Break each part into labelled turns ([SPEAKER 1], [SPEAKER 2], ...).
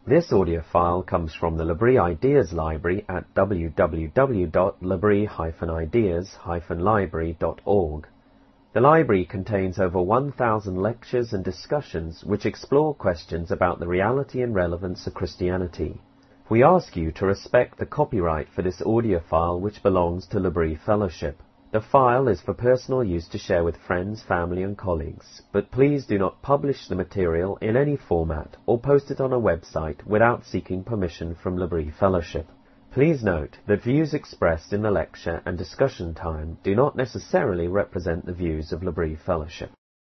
[SPEAKER 1] This audio file comes from the L'Abri Ideas Library at www.labri-ideas-library.org. The library contains over 1,000 lectures and discussions which explore questions about the reality and relevance of Christianity. We ask you to respect the copyright for this audio file which belongs to L'Abri Fellowship. The file is for personal use to share with friends, family and colleagues, but please do not publish the material in any format or post it on a website without seeking permission from L'Abri Fellowship. Please note that views expressed in the lecture and discussion time do not necessarily represent the views of L'Abri Fellowship.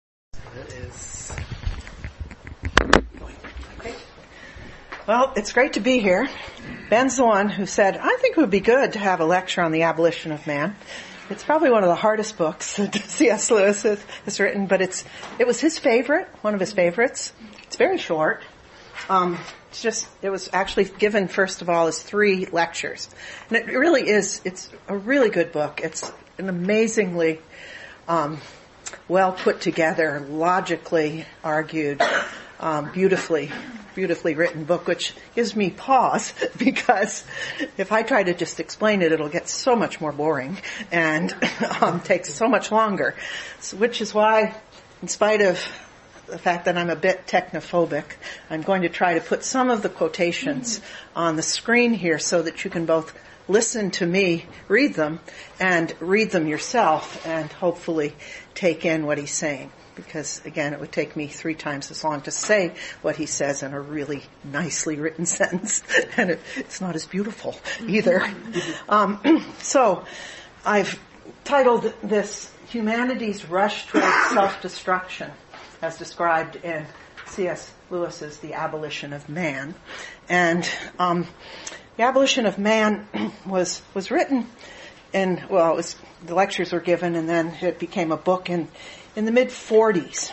[SPEAKER 2] Well, it's great to be here. Ben's the one who said, I think it would be good to have a lecture on the abolition of man. It's probably one of the hardest books that C.S. Lewis has written, but it was his favorite, one of his favorites. It's very short. It was actually given, first of all, as 3 lectures. And it really is, it's a really good book. It's an amazingly well put together, logically argued, beautifully written book, which gives me pause because if I try to just explain it, it'll get so much more boring and takes so much longer. Which is why, in spite of the fact that I'm a bit technophobic, I'm going to try to put some of the quotations on the screen here so that you can both listen to me read them and read them yourself and hopefully take in what he's saying. Because, again, it would take me 3 times as long to say what he says in a really nicely written sentence. And it's not as beautiful either. So I've titled this Humanity's Rush Towards Self-Destruction, as described in C.S. Lewis's The Abolition of Man. And The Abolition of Man was written in, the lectures were given and then it became a book in the mid-40s.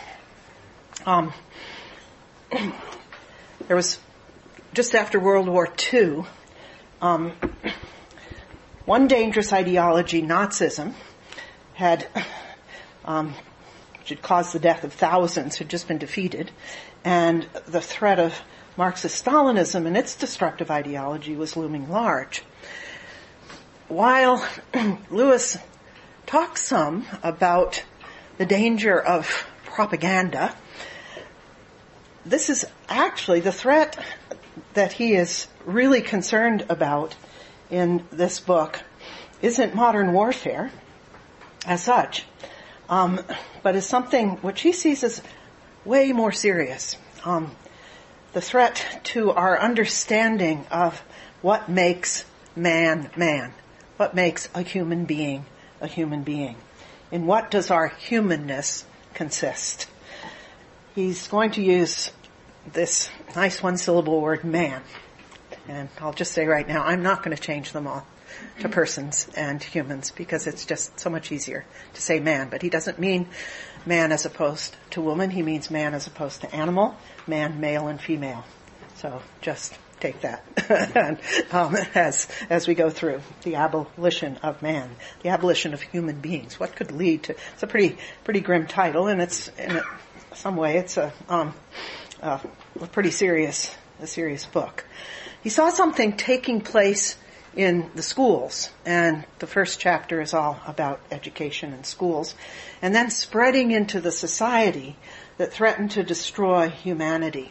[SPEAKER 2] There was, just after World War II, one dangerous ideology, Nazism, which had caused the death of thousands, had just been defeated, and the threat of Marxist-Stalinism and its destructive ideology was looming large. While Lewis talks some about the danger of propaganda, this is actually the threat that he is really concerned about in this book isn't modern warfare as such, but is something which he sees as way more serious. The threat to our understanding of what makes man, what makes a human being. In what does our humanness consist? He's going to use this nice 1-syllable word, man. And I'll just say right now, I'm not going to change them all to persons and humans because it's just so much easier to say man. But he doesn't mean man as opposed to woman. He means man as opposed to animal, man, male, and female. So just take that as we go through the abolition of man, the abolition of human beings. What could lead to? It's a pretty grim title, and it's in some way it's a pretty serious book. He saw something taking place in the schools, and the first chapter is all about education in schools, and then spreading into the society that threatened to destroy humanity.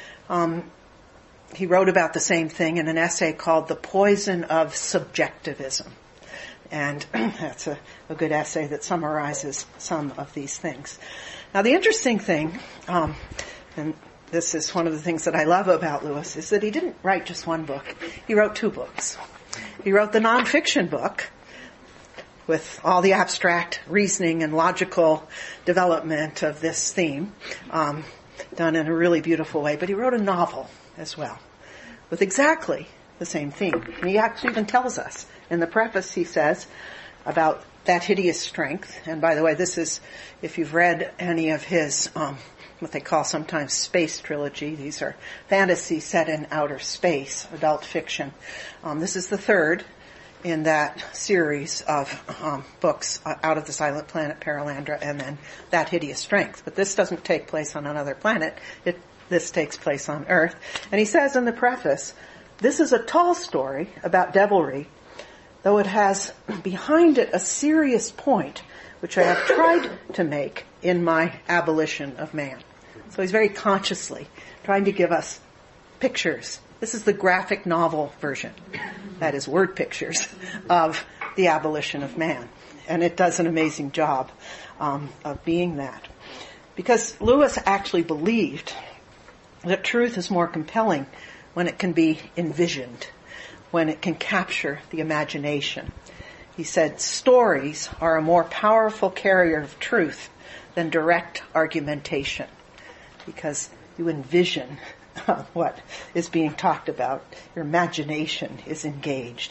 [SPEAKER 2] He wrote about the same thing in an essay called The Poison of Subjectivism. And that's a good essay that summarizes some of these things. Now, the interesting thing, and this is one of the things that I love about Lewis, is that he didn't write just one book. He wrote 2 books. He wrote the nonfiction book with all the abstract reasoning and logical development of this theme, done in a really beautiful way. But he wrote a novel as well, with exactly the same theme. And he actually even tells us in the preface, he says, about that hideous strength. And by the way, this is, if you've read any of his, what they call sometimes space trilogy, these are fantasies set in outer space, adult fiction. This is the 3rd in that series of books, Out of the Silent Planet, Paralandra, and then That Hideous Strength. But this doesn't take place on another planet. It this takes place on earth. And he says in the preface, this is a tall story about devilry, though it has behind it a serious point, which I have tried to make in my abolition of man. So he's very consciously trying to give us pictures. This is the graphic novel version, that is word pictures, of the abolition of man. And it does an amazing job of being that. Because Lewis actually believed that truth is more compelling when it can be envisioned, when it can capture the imagination. He said, stories are a more powerful carrier of truth than direct argumentation, because you envision what is being talked about. Your imagination is engaged.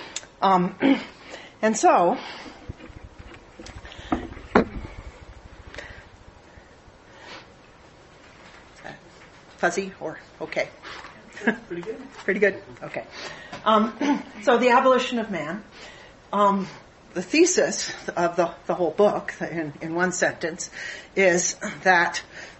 [SPEAKER 2] And so, fuzzy or okay?
[SPEAKER 3] Pretty good.
[SPEAKER 2] Pretty good? Okay. So the abolition of man. The thesis of the whole book, in one sentence, is that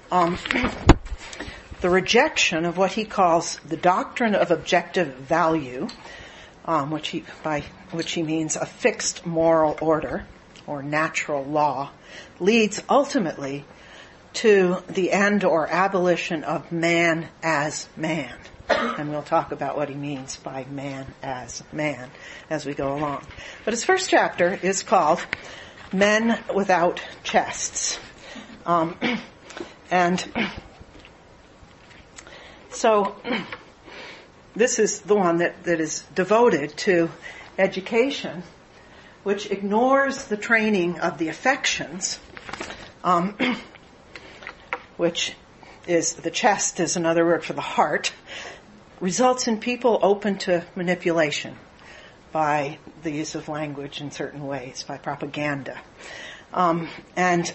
[SPEAKER 2] the rejection of what he calls the doctrine of objective value, by which he means a fixed moral order or natural law, leads ultimately to the end or abolition of man as man. And we'll talk about what he means by man as we go along. But his first chapter is called Men Without Chests. And so this is the one that is devoted to education, which ignores the training of the affections, which is the chest is another word for the heart, results in people open to manipulation by the use of language in certain ways, by propaganda. And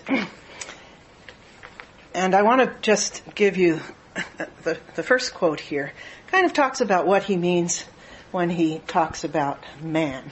[SPEAKER 2] I want to just give you the first quote here. Kind of talks about what he means when he talks about man.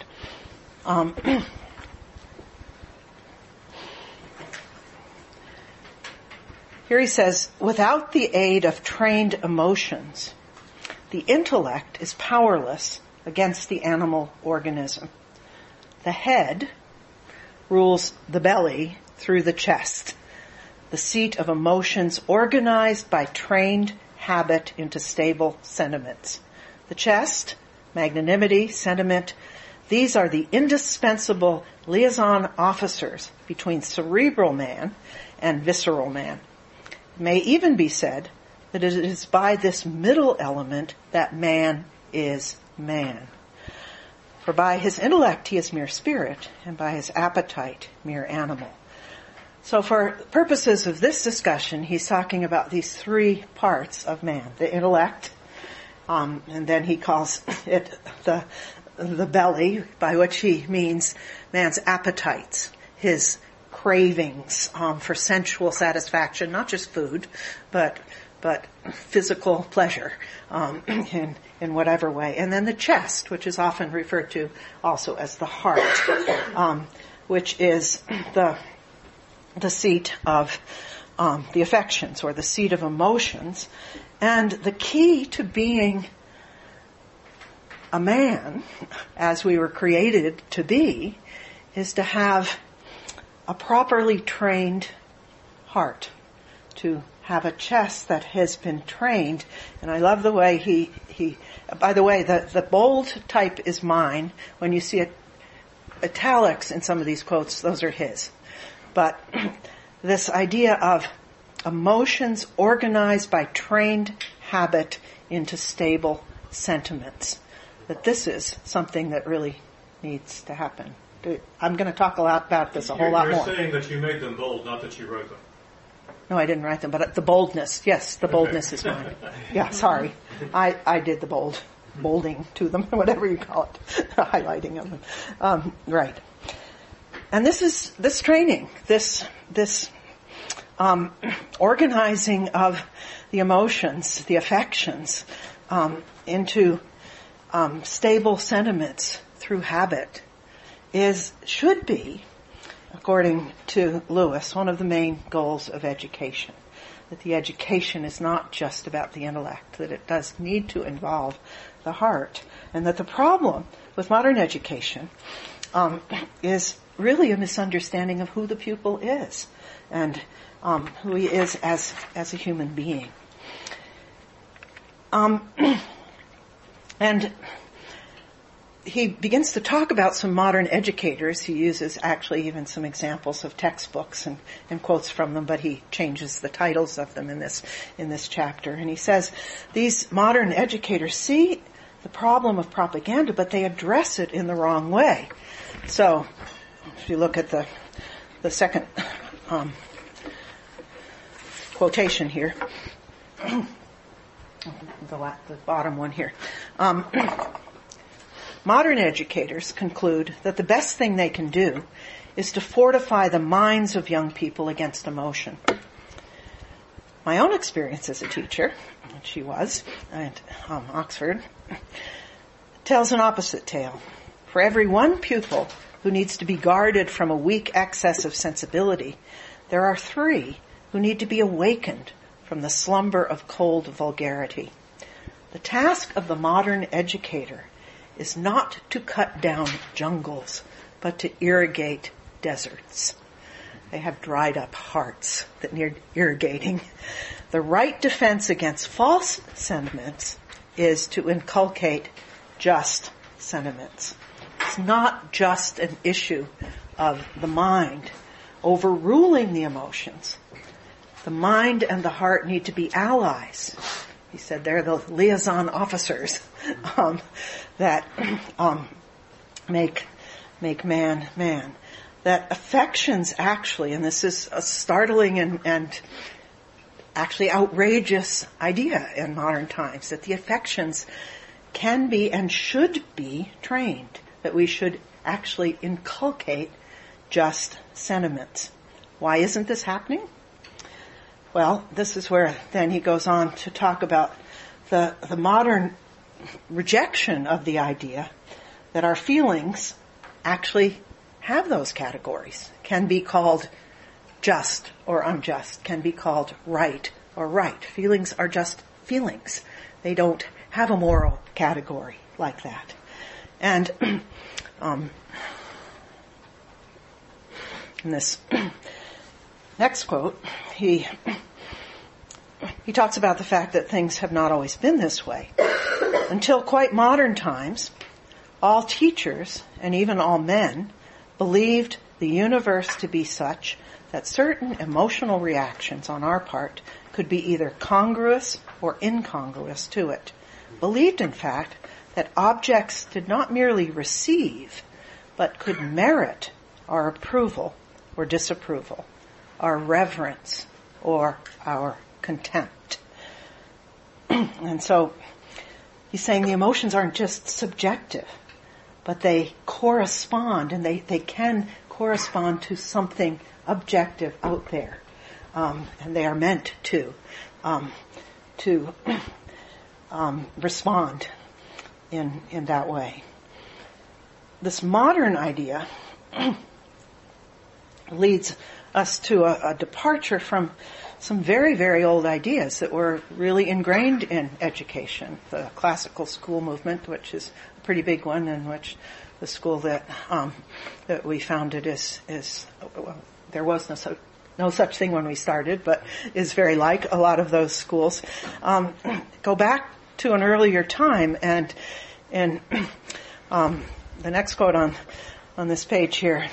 [SPEAKER 2] Here he says, without the aid of trained emotions, the intellect is powerless against the animal organism. The head rules the belly through the chest, the seat of emotions organized by trained habit into stable sentiments. The chest, magnanimity, sentiment, these are the indispensable liaison officers between cerebral man and visceral man. It may even be said that it is by this middle element that man is man. For by his intellect he is mere spirit, and by his appetite mere animal. So for purposes of this discussion, he's talking about these three parts of man. The intellect, and then he calls it the belly, by which he means man's appetites, his cravings for sensual satisfaction, not just food, but physical pleasure in whatever way. And then the chest, which is often referred to also as the heart, which is the seat of the affections or the seat of emotions. And the key to being a man, as we were created to be, is to have a properly trained heart, to have a chest that has been trained. And I love the way he by the way, the bold type is mine. When you see italics in some of these quotes, those are his. But this idea of emotions organized by trained habit into stable sentiments, that this is something that really needs to happen. I'm going to talk a lot about this, a whole lot more.
[SPEAKER 3] You're saying that you made them bold, not that you wrote them.
[SPEAKER 2] No, I didn't write them, but the boldness, yes, the boldness is mine. Yeah, sorry. I did the bolding to them, whatever you call it, highlighting of them. Right. And this training, this organizing of the emotions, the affections, into stable sentiments through habit should be, according to Lewis, one of the main goals of education. that the education is not just about the intellect, that it does need to involve the heart, and that the problem with modern education is really a misunderstanding of who the pupil is and who he is as a human being. And he begins to talk about some modern educators. He uses actually even some examples of textbooks and quotes from them, but he changes the titles of them in this chapter. And he says, these modern educators see the problem of propaganda, but they address it in the wrong way. So, if you look at the second quotation here, the bottom one here. Modern educators conclude that the best thing they can do is to fortify the minds of young people against emotion. My own experience as a teacher, which she was at Oxford, tells an opposite tale. For every one pupil who needs to be guarded from a weak excess of sensibility, there are 3 who need to be awakened from the slumber of cold vulgarity. The task of the modern educator is not to cut down jungles, but to irrigate deserts. They have dried up hearts that need irrigating. The right defense against false sentiments is to inculcate just sentiments. It's not just an issue of the mind overruling the emotions. The mind and the heart need to be allies. He said they're the liaison officers that make man man. That affections actually, and this is a startling and actually outrageous idea in modern times, that the affections can be and should be trained, that we should actually inculcate just sentiments. Why isn't this happening? Well, this is where then he goes on to talk about the modern rejection of the idea that our feelings actually have those categories, can be called just or unjust, can be called right or right. Feelings are just feelings. They don't have a moral category like that. And in this next quote, he talks about the fact that things have not always been this way. Until quite modern times, all teachers, and even all men, believed the universe to be such that certain emotional reactions on our part could be either congruous or incongruous to it. Believed, in fact, that objects did not merely receive, but could merit our approval or disapproval, our reverence or our contempt. And so he's saying the emotions aren't just subjective, but they correspond, and they can correspond to something objective out there. And they are meant to respond in that way. This modern idea leads us to a departure from some very, very old ideas that were really ingrained in education. The classical school movement, which is a pretty big one, in which the school that we founded is well, there was no such thing when we started, but is very like a lot of those schools. Go back to an earlier time, and in the next quote on this page here,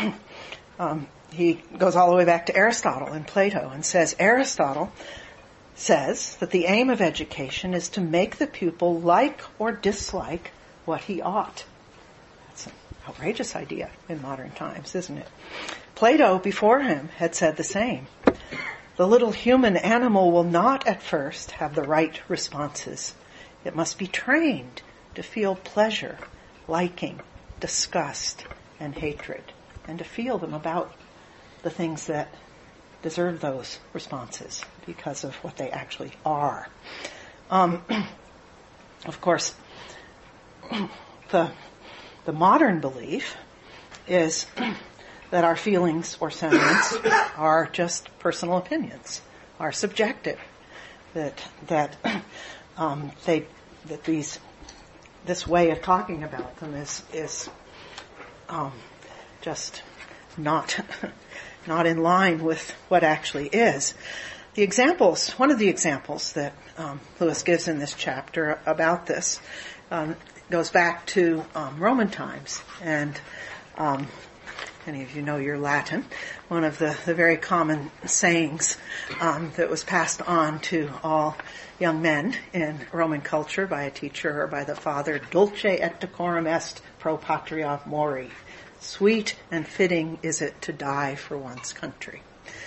[SPEAKER 2] he goes all the way back to Aristotle and Plato and says, Aristotle says that the aim of education is to make the pupil like or dislike what he ought. That's an outrageous idea in modern times, isn't it? Plato, before him, had said the same. The little human animal will not at first have the right responses. It must be trained to feel pleasure, liking, disgust, and hatred, and to feel them about the things that deserve those responses because of what they actually are. Of course, the modern belief is that our feelings or sentiments are just personal opinions are subjective. This way of talking about them is just not in line with what actually is. One of the examples that Lewis gives in this chapter about this goes back to Roman times, and any of you know your Latin. One of the very common sayings that was passed on to all young men in Roman culture by a teacher or by the father, dulce et decorum est pro patria mori. Sweet and fitting is it to die for one's country.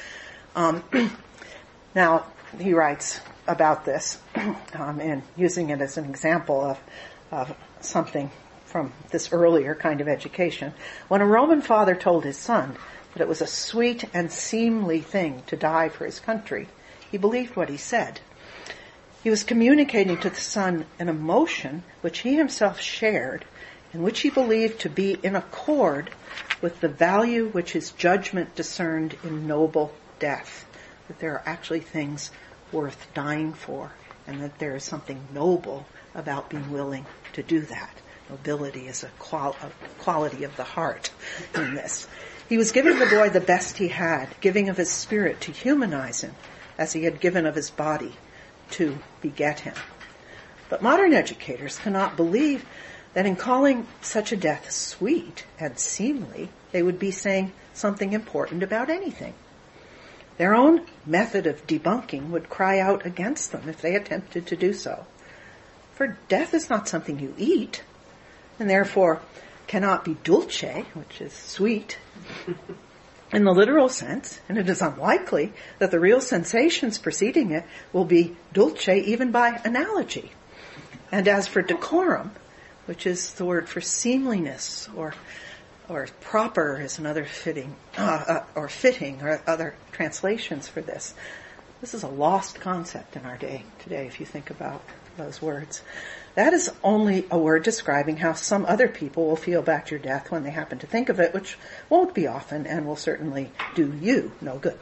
[SPEAKER 2] Now, he writes about this and using it as an example of something from this earlier kind of education. When a Roman father told his son that it was a sweet and seemly thing to die for his country, he believed what he said. He was communicating to the son an emotion which he himself shared and which he believed to be in accord with the value which his judgment discerned in noble death. That there are actually things worth dying for, and that there is something noble about being willing to do that. Nobility is a quality of the heart in this. He was giving the boy the best he had, giving of his spirit to humanize him, as he had given of his body to beget him. But modern educators cannot believe that in calling such a death sweet and seemly, they would be saying something important about anything. Their own method of debunking would cry out against them if they attempted to do so. For death is not something you eat, and therefore cannot be dulce, which is sweet, in the literal sense, and it is unlikely that the real sensations preceding it will be dulce even by analogy. And as for decorum, which is the word for seemliness, or proper is another fitting, or fitting, or other translations for this. This is a lost concept in our day today, if you think about those words. That is only a word describing how some other people will feel about your death when they happen to think of it, which won't be often and will certainly do you no good.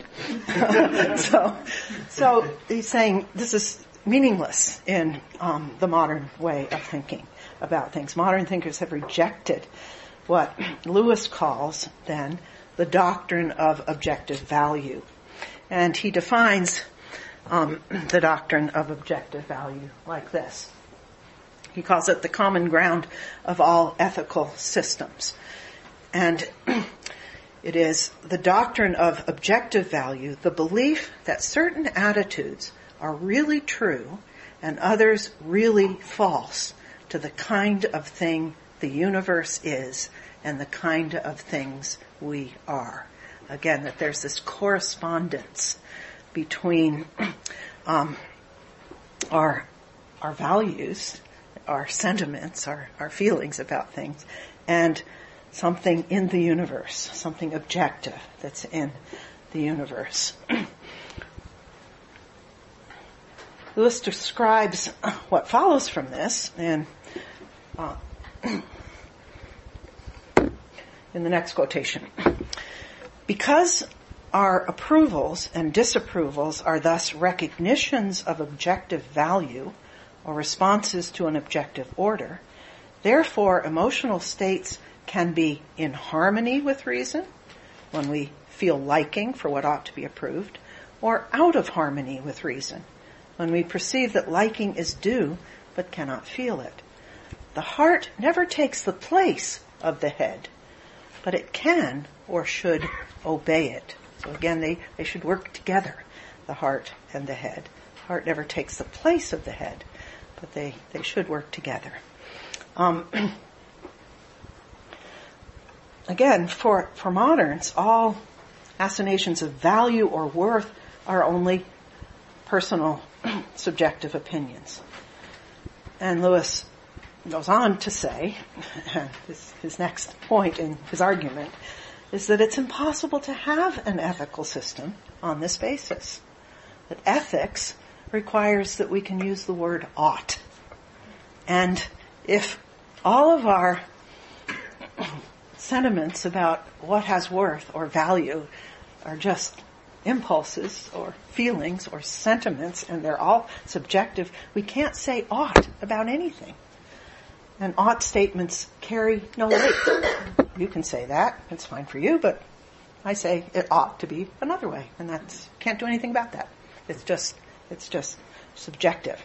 [SPEAKER 2] So he's saying this is meaningless in the modern way of thinking about things. Modern thinkers have rejected what Lewis calls, then, the doctrine of objective value. And he defines the doctrine of objective value like this. He calls it the common ground of all ethical systems. And it is the doctrine of objective value, the belief that certain attitudes are really true and others really false to the kind of thing the universe is and the kind of things we are. Again, that there's this correspondence between our values, our sentiments, our feelings about things, and something in the universe, something objective that's in the universe. Lewis describes what follows from this in the next quotation. Because our approvals and disapprovals are thus recognitions of objective value or responses to an objective order, therefore emotional states can be in harmony with reason, when we feel liking for what ought to be approved, or out of harmony with reason, when we perceive that liking is due but cannot feel it. The heart never takes the place of the head, but it can or should obey it. So again, they should work together, the heart and the head. The heart never takes the place of the head, but they should work together. Again, for moderns, all assignations of value or worth are only personal, subjective opinions. And Lewis goes on to say, his next point in his argument, is that it's impossible to have an ethical system on this basis. That ethics requires that we can use the word ought. And if all of our sentiments about what has worth or value are just impulses or feelings or sentiments, and they're all subjective. We can't say ought about anything. And ought statements carry no weight. You can say that, it's fine for you, but I say it ought to be another way, and can't do anything about that. It's just subjective.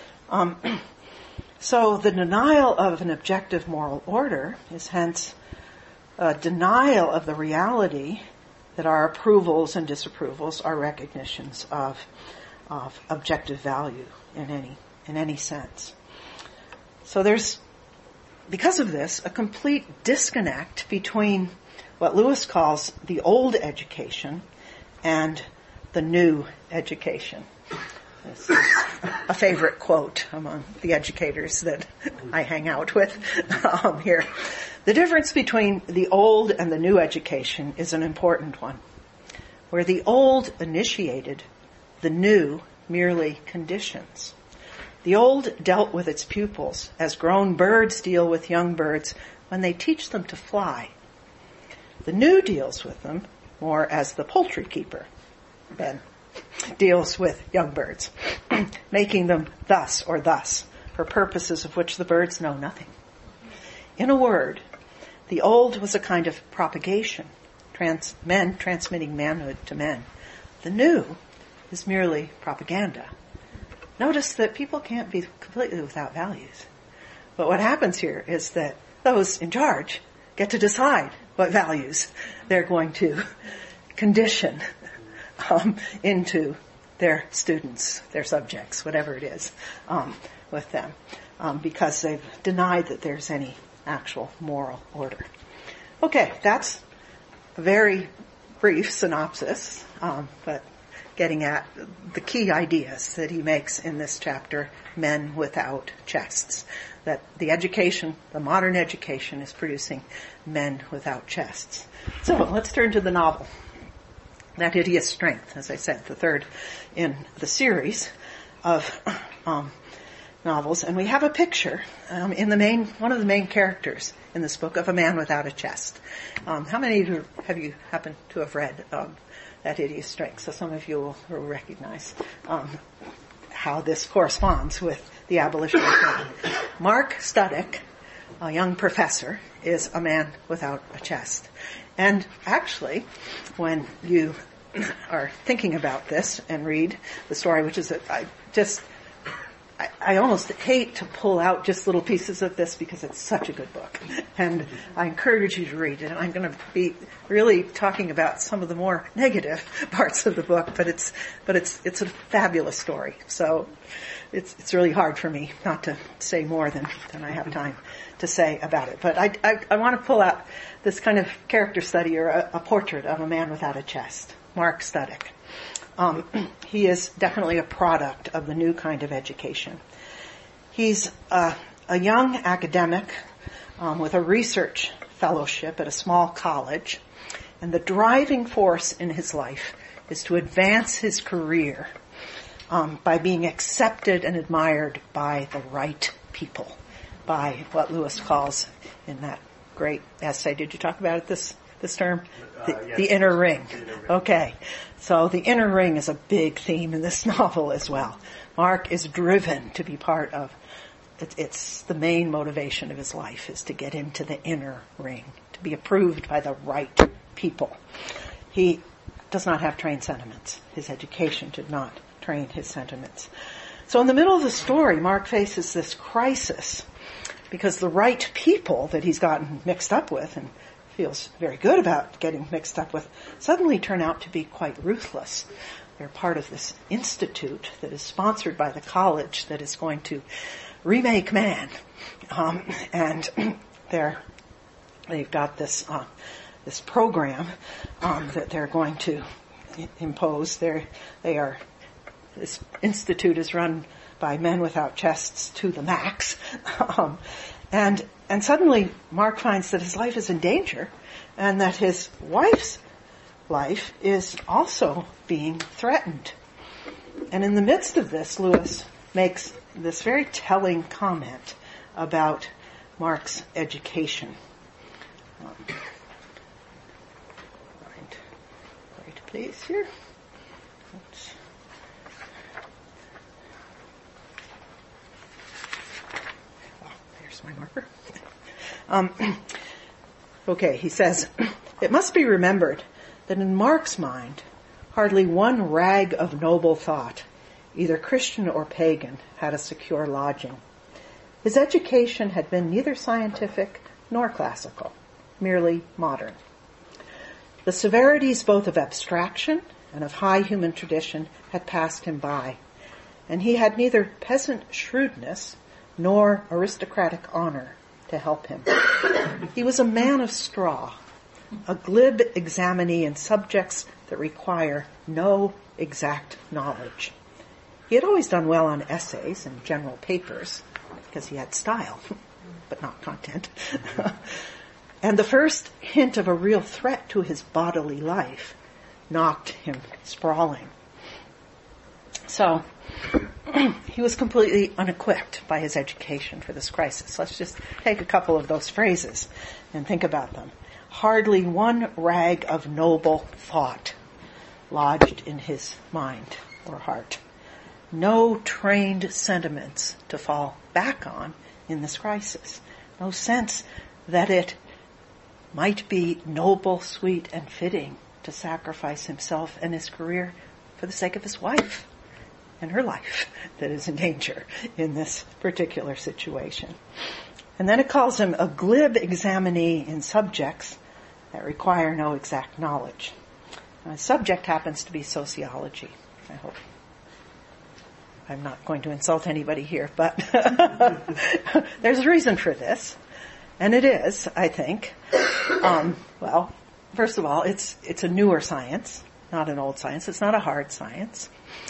[SPEAKER 2] So the denial of an objective moral order is hence a denial of the reality that our approvals and disapprovals are recognitions of objective value in any sense. So there's, because of this, a complete disconnect between what Lewis calls the old education and the new education. This is a favorite quote among the educators that I hang out with here. The difference between the old and the new education is an important one. Where the old initiated, the new merely conditions. The old dealt with its pupils as grown birds deal with young birds when they teach them to fly. The new deals with them more as the poultry keeper, Ben, deals with young birds, making them thus or thus, for purposes of which the birds know nothing. In a word, the old was a kind of propagation, men transmitting manhood to men. The new is merely propaganda. Notice that people can't be completely without values. But what happens here is that those in charge get to decide what values they're going to condition into their students, their subjects, whatever it is, with them, because they've denied that there's any actual moral order. Okay, that's a very brief synopsis, but getting at the key ideas that he makes in this chapter, Men Without Chests. That the education, the modern education, is producing men without chests. So let's turn to the novel. That Hideous Strength, as I said, the third in the series of novels. And we have a picture in one of the main characters in this book of a man without a chest. How many of you have happened to have read That Hideous Strength? So some of you will recognize how this corresponds with the abolition of women. Mark Studdock, a young professor, is a man without a chest. And actually, when you are thinking about this and read the story, which is I almost hate to pull out just little pieces of this because it's such a good book. And I encourage you to read it. And I'm going to be really talking about some of the more negative parts of the book, but it's a fabulous story. So it's really hard for me not to say more than I have time to say about it. But I want to pull out this kind of character study or a portrait of a man without a chest, Mark Studdock. He is definitely a product of the new kind of education. He's a young academic with a research fellowship at a small college, and the driving force in his life is to advance his career by being accepted and admired by the right people, by what Lewis calls in that great essay. Did you talk about it this term?
[SPEAKER 3] Yes.
[SPEAKER 2] The inner ring. Okay. So the inner ring is a big theme in this novel as well. Mark is driven to be part of, it's the main motivation of his life is to get into the inner ring, to be approved by the right people. He does not have trained sentiments. His education did not train his sentiments. So in the middle of the story, Mark faces this crisis because the right people that he's gotten mixed up with and feels very good about getting mixed up with, suddenly turn out to be quite ruthless. They're part of this institute that is sponsored by the college that is going to remake man. And they've got this program that they're going to impose. This institute is run by men without chests to the max. And suddenly Mark finds that his life is in danger and that his wife's life is also being threatened. And in the midst of this, Lewis makes this very telling comment about Mark's education. Right place here. Oops. Oh, there's my marker. Okay, he says, it must be remembered that in Mark's mind, hardly one rag of noble thought, either Christian or pagan, had a secure lodging. His education had been neither scientific nor classical, merely modern. The severities both of abstraction and of high human tradition had passed him by, and he had neither peasant shrewdness nor aristocratic honor to help him. He was a man of straw, a glib examinee in subjects that require no exact knowledge. He had always done well on essays and general papers, because he had style, but not content. And the first hint of a real threat to his bodily life knocked him sprawling. So, he was completely unequipped by his education for this crisis. Let's just take a couple of those phrases and think about them. Hardly one rag of noble thought lodged in his mind or heart. No trained sentiments to fall back on in this crisis. No sense that it might be noble, sweet, and fitting to sacrifice himself and his career for the sake of his wife and her life that is in danger in this particular situation. And then it calls him a glib examinee in subjects that require no exact knowledge. The subject happens to be sociology, I hope. I'm not going to insult anybody here, but there's a reason for this. And it is, I think, well, first of all, it's a newer science, not an old science. It's not a hard science.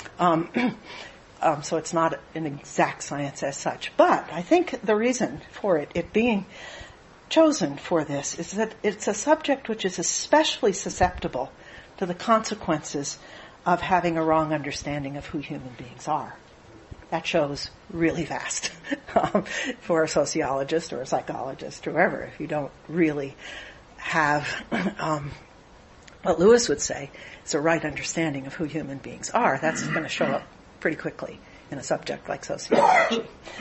[SPEAKER 2] So it's not an exact science as such. But I think the reason for it being chosen for this is that it's a subject which is especially susceptible to the consequences of having a wrong understanding of who human beings are. That shows really fast for a sociologist or a psychologist or whoever. If you don't really have what Lewis would say is a right understanding of who human beings are, that's going to show up pretty quickly in a subject like sociology.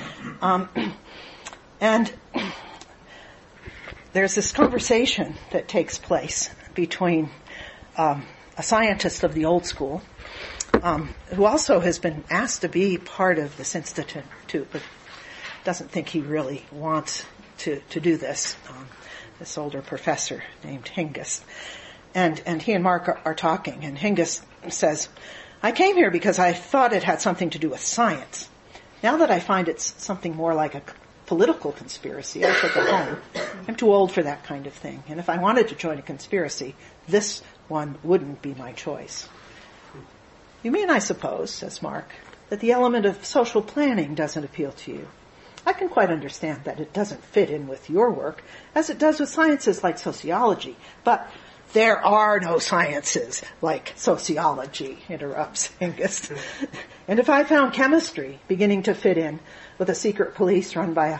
[SPEAKER 2] And there's this conversation that takes place between a scientist of the old school, who also has been asked to be part of this institute, but doesn't think he really wants to do this, this older professor named Hengist. And he and Mark are talking, and Hengist says, I came here because I thought it had something to do with science. Now that I find it's something more like a political conspiracy, I should go home. I'm too old for that kind of thing. And if I wanted to join a conspiracy, this one wouldn't be my choice. You mean, I suppose, says Mark, that the element of social planning doesn't appeal to you. I can quite understand that it doesn't fit in with your work, as it does with sciences like sociology. But there are no sciences like sociology, interrupts Hengist. And if I found chemistry beginning to fit in with a secret police run by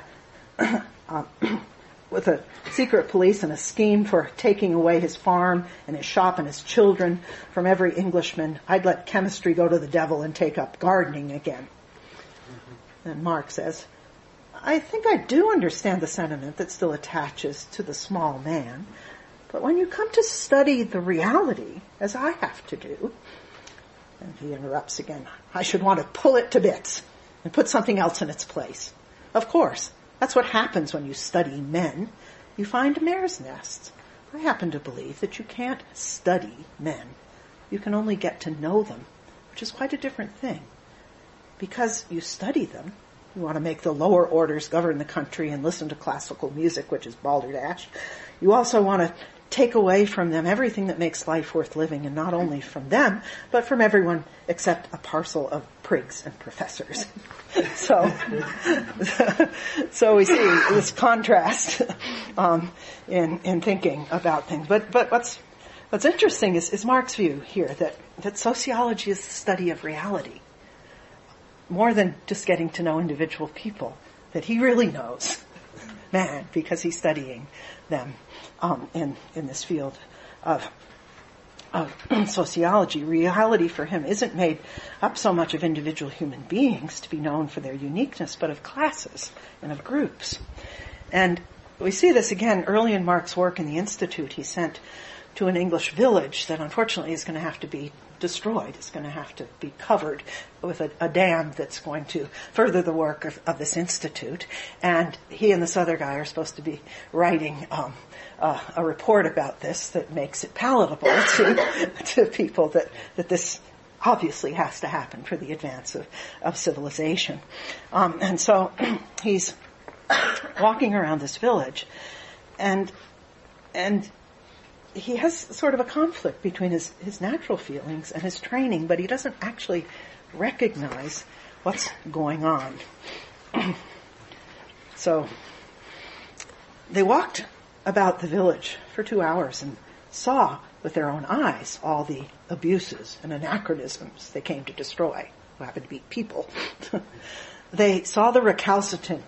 [SPEAKER 2] with a secret police and a scheme for taking away his farm and his shop and his children from every Englishman, I'd let chemistry go to the devil and take up gardening again. And Mark says, I think I do understand the sentiment that still attaches to the small man, but when you come to study the reality, as I have to do, and he interrupts again, I should want to pull it to bits and put something else in its place. Of course, that's what happens when you study men. You find mare's nests. I happen to believe that you can't study men. You can only get to know them, which is quite a different thing. Because you study them, you want to make the lower orders govern the country and listen to classical music, which is balderdash. You also want to take away from them everything that makes life worth living, and not only from them, but from everyone except a parcel of prigs and professors. So we see this contrast in thinking about things. But what's interesting is Mark's view here that sociology is the study of reality, more than just getting to know individual people, that he really knows man because he's studying them in this field of sociology. Reality for him isn't made up so much of individual human beings to be known for their uniqueness, but of classes and of groups. And we see this again early in Mark's work in the Institute. He's sent to an English village that unfortunately is going to have to be destroyed. It's going to have to be covered with a dam that's going to further the work of this institute. And he and this other guy are supposed to be writing a report about this that makes it palatable to people that this obviously has to happen for the advance of civilization. And so he's walking around this village, and he has sort of a conflict between his natural feelings and his training, but he doesn't actually recognize what's going on. So they walked about the village for 2 hours and saw with their own eyes all the abuses and anachronisms they came to destroy, who happened to be people. They saw the recalcitrant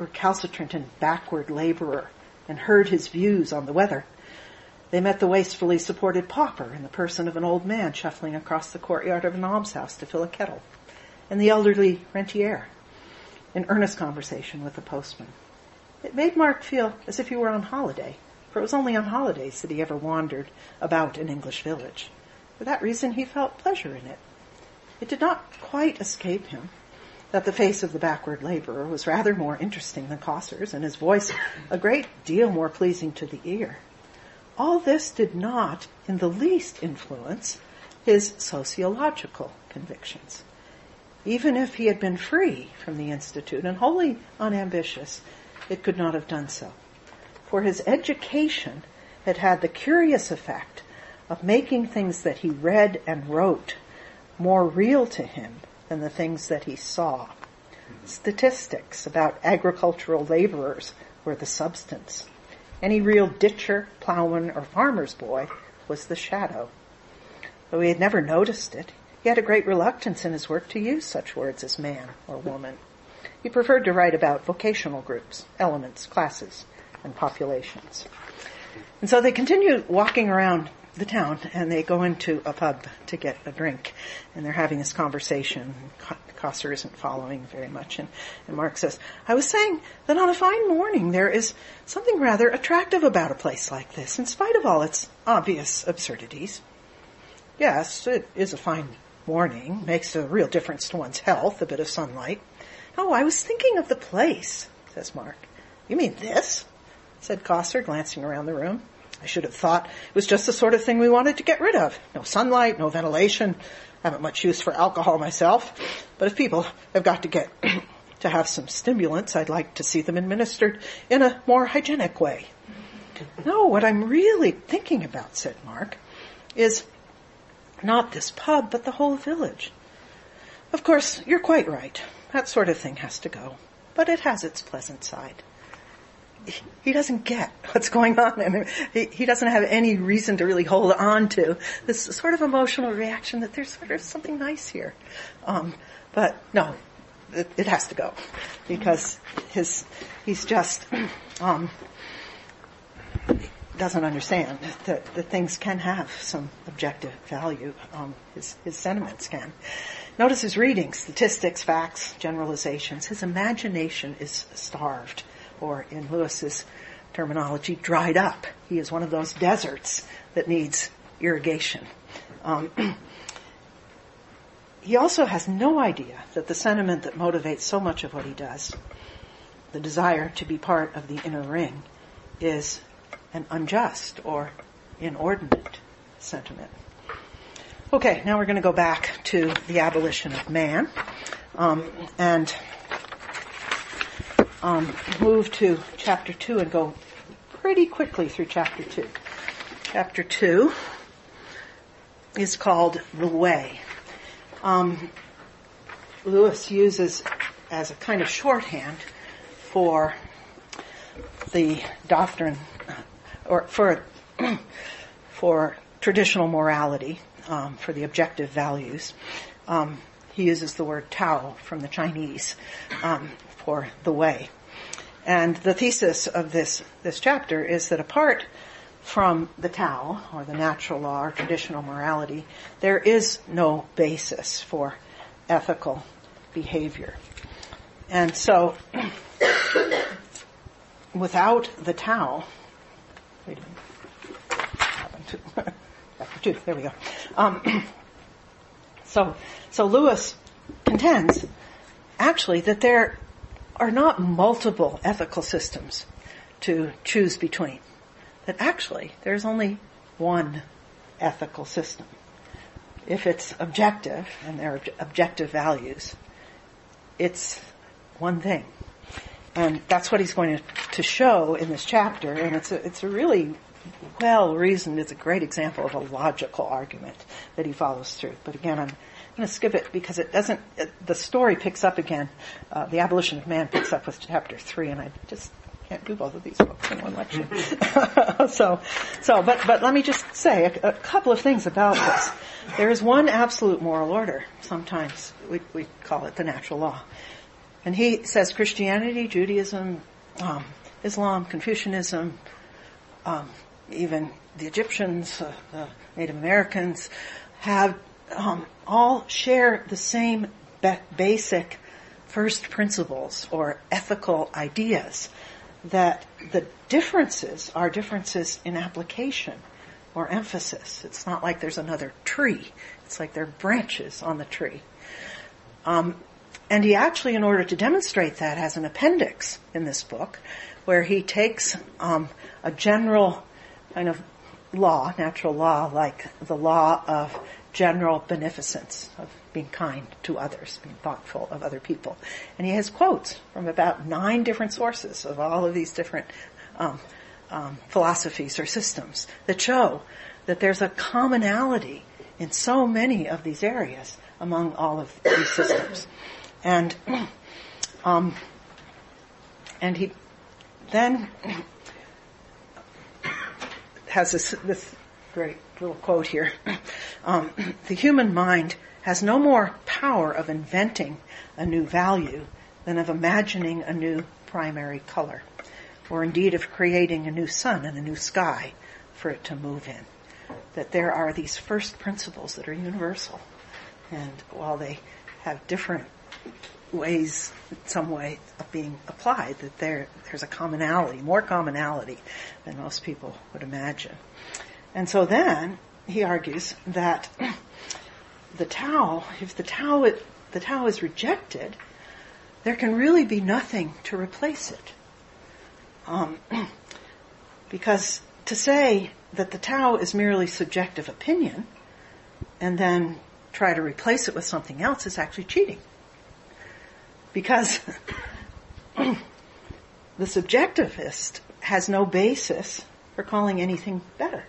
[SPEAKER 2] and backward laborer and heard his views on the weather. They met the wastefully supported pauper in the person of an old man shuffling across the courtyard of an almshouse to fill a kettle, and the elderly rentier in earnest conversation with the postman. It made Mark feel as if he were on holiday, for it was only on holidays that he ever wandered about an English village. For that reason, he felt pleasure in it. It did not quite escape him that the face of the backward laborer was rather more interesting than Chaucer's, and his voice a great deal more pleasing to the ear. All this did not in the least influence his sociological convictions. Even if he had been free from the Institute and wholly unambitious, it could not have done so. For his education had had the curious effect of making things that he read and wrote more real to him than the things that he saw. Statistics about agricultural laborers were the substance. Any real ditcher, plowman, or farmer's boy was the shadow. Though he had never noticed it, he had a great reluctance in his work to use such words as man or woman. He preferred to write about vocational groups, elements, classes, and populations. And so they continue walking around the town, and they go into a pub to get a drink, and they're having this conversation. Chaucer isn't following very much, and Mark says, I was saying that on a fine morning there is something rather attractive about a place like this, in spite of all its obvious absurdities. Yes, it is a fine morning, makes a real difference to one's health, a bit of sunlight. Oh, I was thinking of the place, says Mark. You mean this? Said Chaucer, glancing around the room. I should have thought it was just the sort of thing we wanted to get rid of. No sunlight, no ventilation. I haven't much use for alcohol myself. But if people have got to get to have some stimulants, I'd like to see them administered in a more hygienic way. No, what I'm really thinking about, said Mark, is not this pub, but the whole village. Of course, you're quite right. That sort of thing has to go. But it has its pleasant side. He doesn't get what's going on. I mean, he doesn't have any reason to really hold on to this sort of emotional reaction that there's sort of something nice here. But no, it has to go because he's just doesn't understand that things can have some objective value. His sentiments can. Notice his reading, statistics, facts, generalizations. His imagination is starved, or in Lewis's terminology, dried up. He is one of those deserts that needs irrigation. He also has no idea that the sentiment that motivates so much of what he does, the desire to be part of the inner ring, is an unjust or inordinate sentiment. Okay, now we're going to go back to the abolition of man, and move to chapter 2 and go pretty quickly through chapter 2. Chapter 2 is called The Way. Lewis uses as a kind of shorthand for the doctrine, or for traditional morality, for the objective values. He uses the word Tao from the Chinese for the way. And the thesis of this chapter is that apart from the Tao, or the natural law, or traditional morality, there is no basis for ethical behavior. And so, without the Tao, wait a minute, chapter 2, there we go. So Lewis contends, actually, that there are not multiple ethical systems to choose between. That actually, there's only one ethical system. If it's objective, and there are objective values, it's one thing. And that's what he's going to show in this chapter, and it's a really well-reasoned, it's a great example of a logical argument that he follows through. But again, I'm going to skip it because the story picks up again, the abolition of man picks up with chapter 3, and I just can't do both of these books in one lecture. But let me just say a couple of things about this. There is one absolute moral order. Sometimes we call it the natural law. And he says Christianity, Judaism, Islam, Confucianism, even the Egyptians, the Native Americans, have all share the same basic first principles or ethical ideas, that the differences are differences in application or emphasis. It's not like there's another tree. It's like there are branches on the tree. And he actually, in order to demonstrate that, has an appendix in this book where he takes a general kind of law, natural law, like the law of general beneficence, of being kind to others, being thoughtful of other people. And he has quotes from about 9 different sources of all of these different philosophies or systems that show that there's a commonality in so many of these areas among all of these systems. And he then has this great little quote here. The human mind has no more power of inventing a new value than of imagining a new primary color, or indeed of creating a new sun and a new sky for it to move in. That there are these first principles that are universal, and while they have different ways, some way of being applied, that there's a commonality, more commonality than most people would imagine. And so then he argues that the Tao, if the Tao is rejected, there can really be nothing to replace it. Because to say that the Tao is merely subjective opinion and then try to replace it with something else is actually cheating. Because the subjectivist has no basis for calling anything better.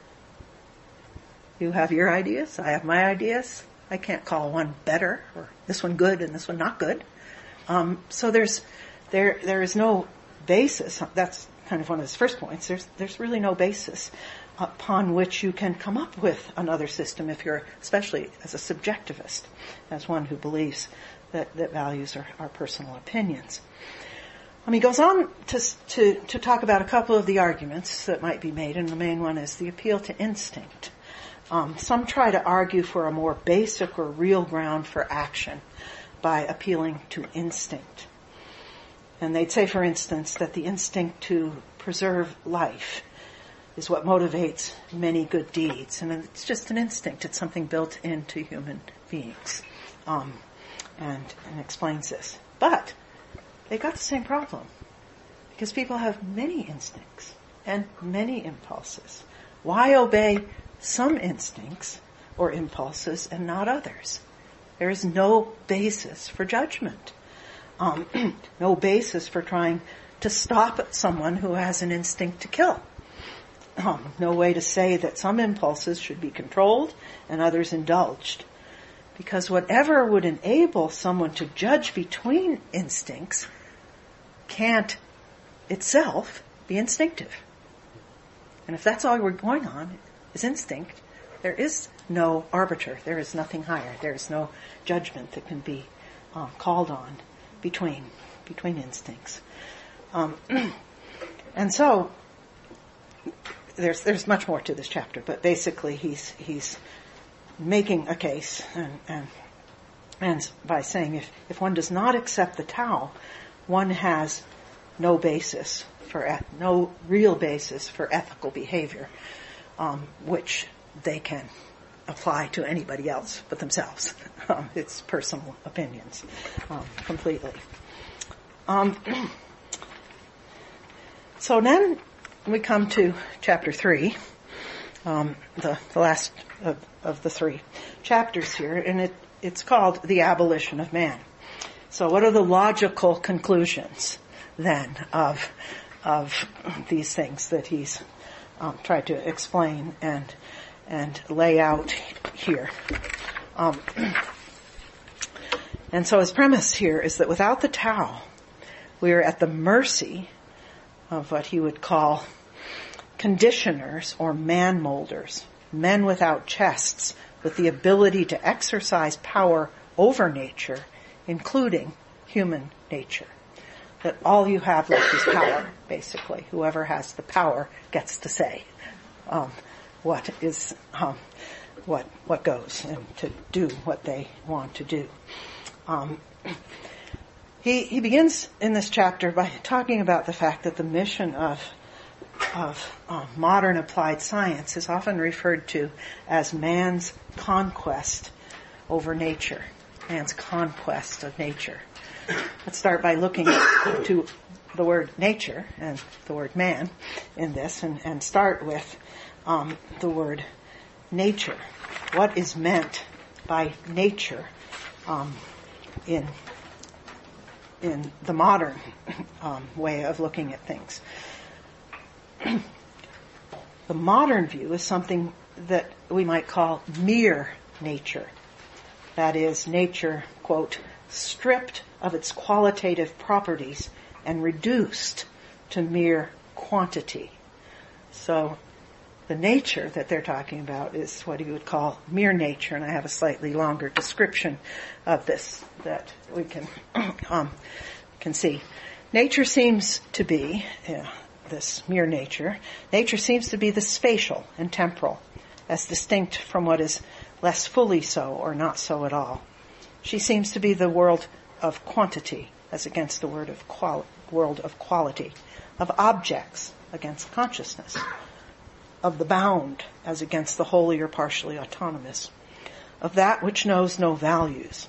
[SPEAKER 2] You have your ideas, I have my ideas. I can't call one better, or this one good and this one not good. So there is no basis. That's kind of one of his first points. There's really no basis upon which you can come up with another system if you're, especially as a subjectivist, as one who believes that values are personal opinions. He goes on to talk about a couple of the arguments that might be made, and the main one is the appeal to instinct. Some try to argue for a more basic or real ground for action by appealing to instinct. And they'd say, for instance, that the instinct to preserve life is what motivates many good deeds. And it's just an instinct. It's something built into human beings. And explains this. But they got the same problem. Because people have many instincts and many impulses. Why obey some instincts or impulses and not others? There is no basis for judgment. No basis for trying to stop someone who has an instinct to kill. No way to say that some impulses should be controlled and others indulged. Because whatever would enable someone to judge between instincts can't itself be instinctive. And if that's all we're going on is instinct, there is no arbiter. There is nothing higher. There is no judgment that can be called on between instincts. And so there's much more to this chapter, but basically he's making a case and by saying if one does not accept the Tao, one has no real basis for ethical behavior, which they can apply to anybody else but themselves. It's personal opinions, completely. So then we come to chapter 3, the last of the 3 chapters here, and it's called The Abolition of Man. So what are the logical conclusions then of these things that he's tried to explain and lay out here? And so his premise here is that without the Tao, we are at the mercy of what he would call conditioners or man molders, men without chests, with the ability to exercise power over nature, including human nature. That all you have left is power, basically. Whoever has the power gets to say what goes, and to do what they want to do. He begins in this chapter by talking about the fact that the mission of modern applied science is often referred to as man's conquest over nature, man's conquest of nature. Let's start by looking to the word nature and the word man in this, and start with the word nature. What is meant by nature in the modern way of looking at things? The modern view is something that we might call mere nature. That is, nature, quote, stripped of its qualitative properties and reduced to mere quantity. So the nature that they're talking about is what you would call mere nature, and I have a slightly longer description of this that we can see. Nature seems to be, this mere nature seems to be the spatial and temporal, as distinct from what is less fully so or not so at all. She seems to be the world of quantity as against the world of quality, of objects against consciousness, of the bound as against the wholly or partially autonomous, of that which knows no values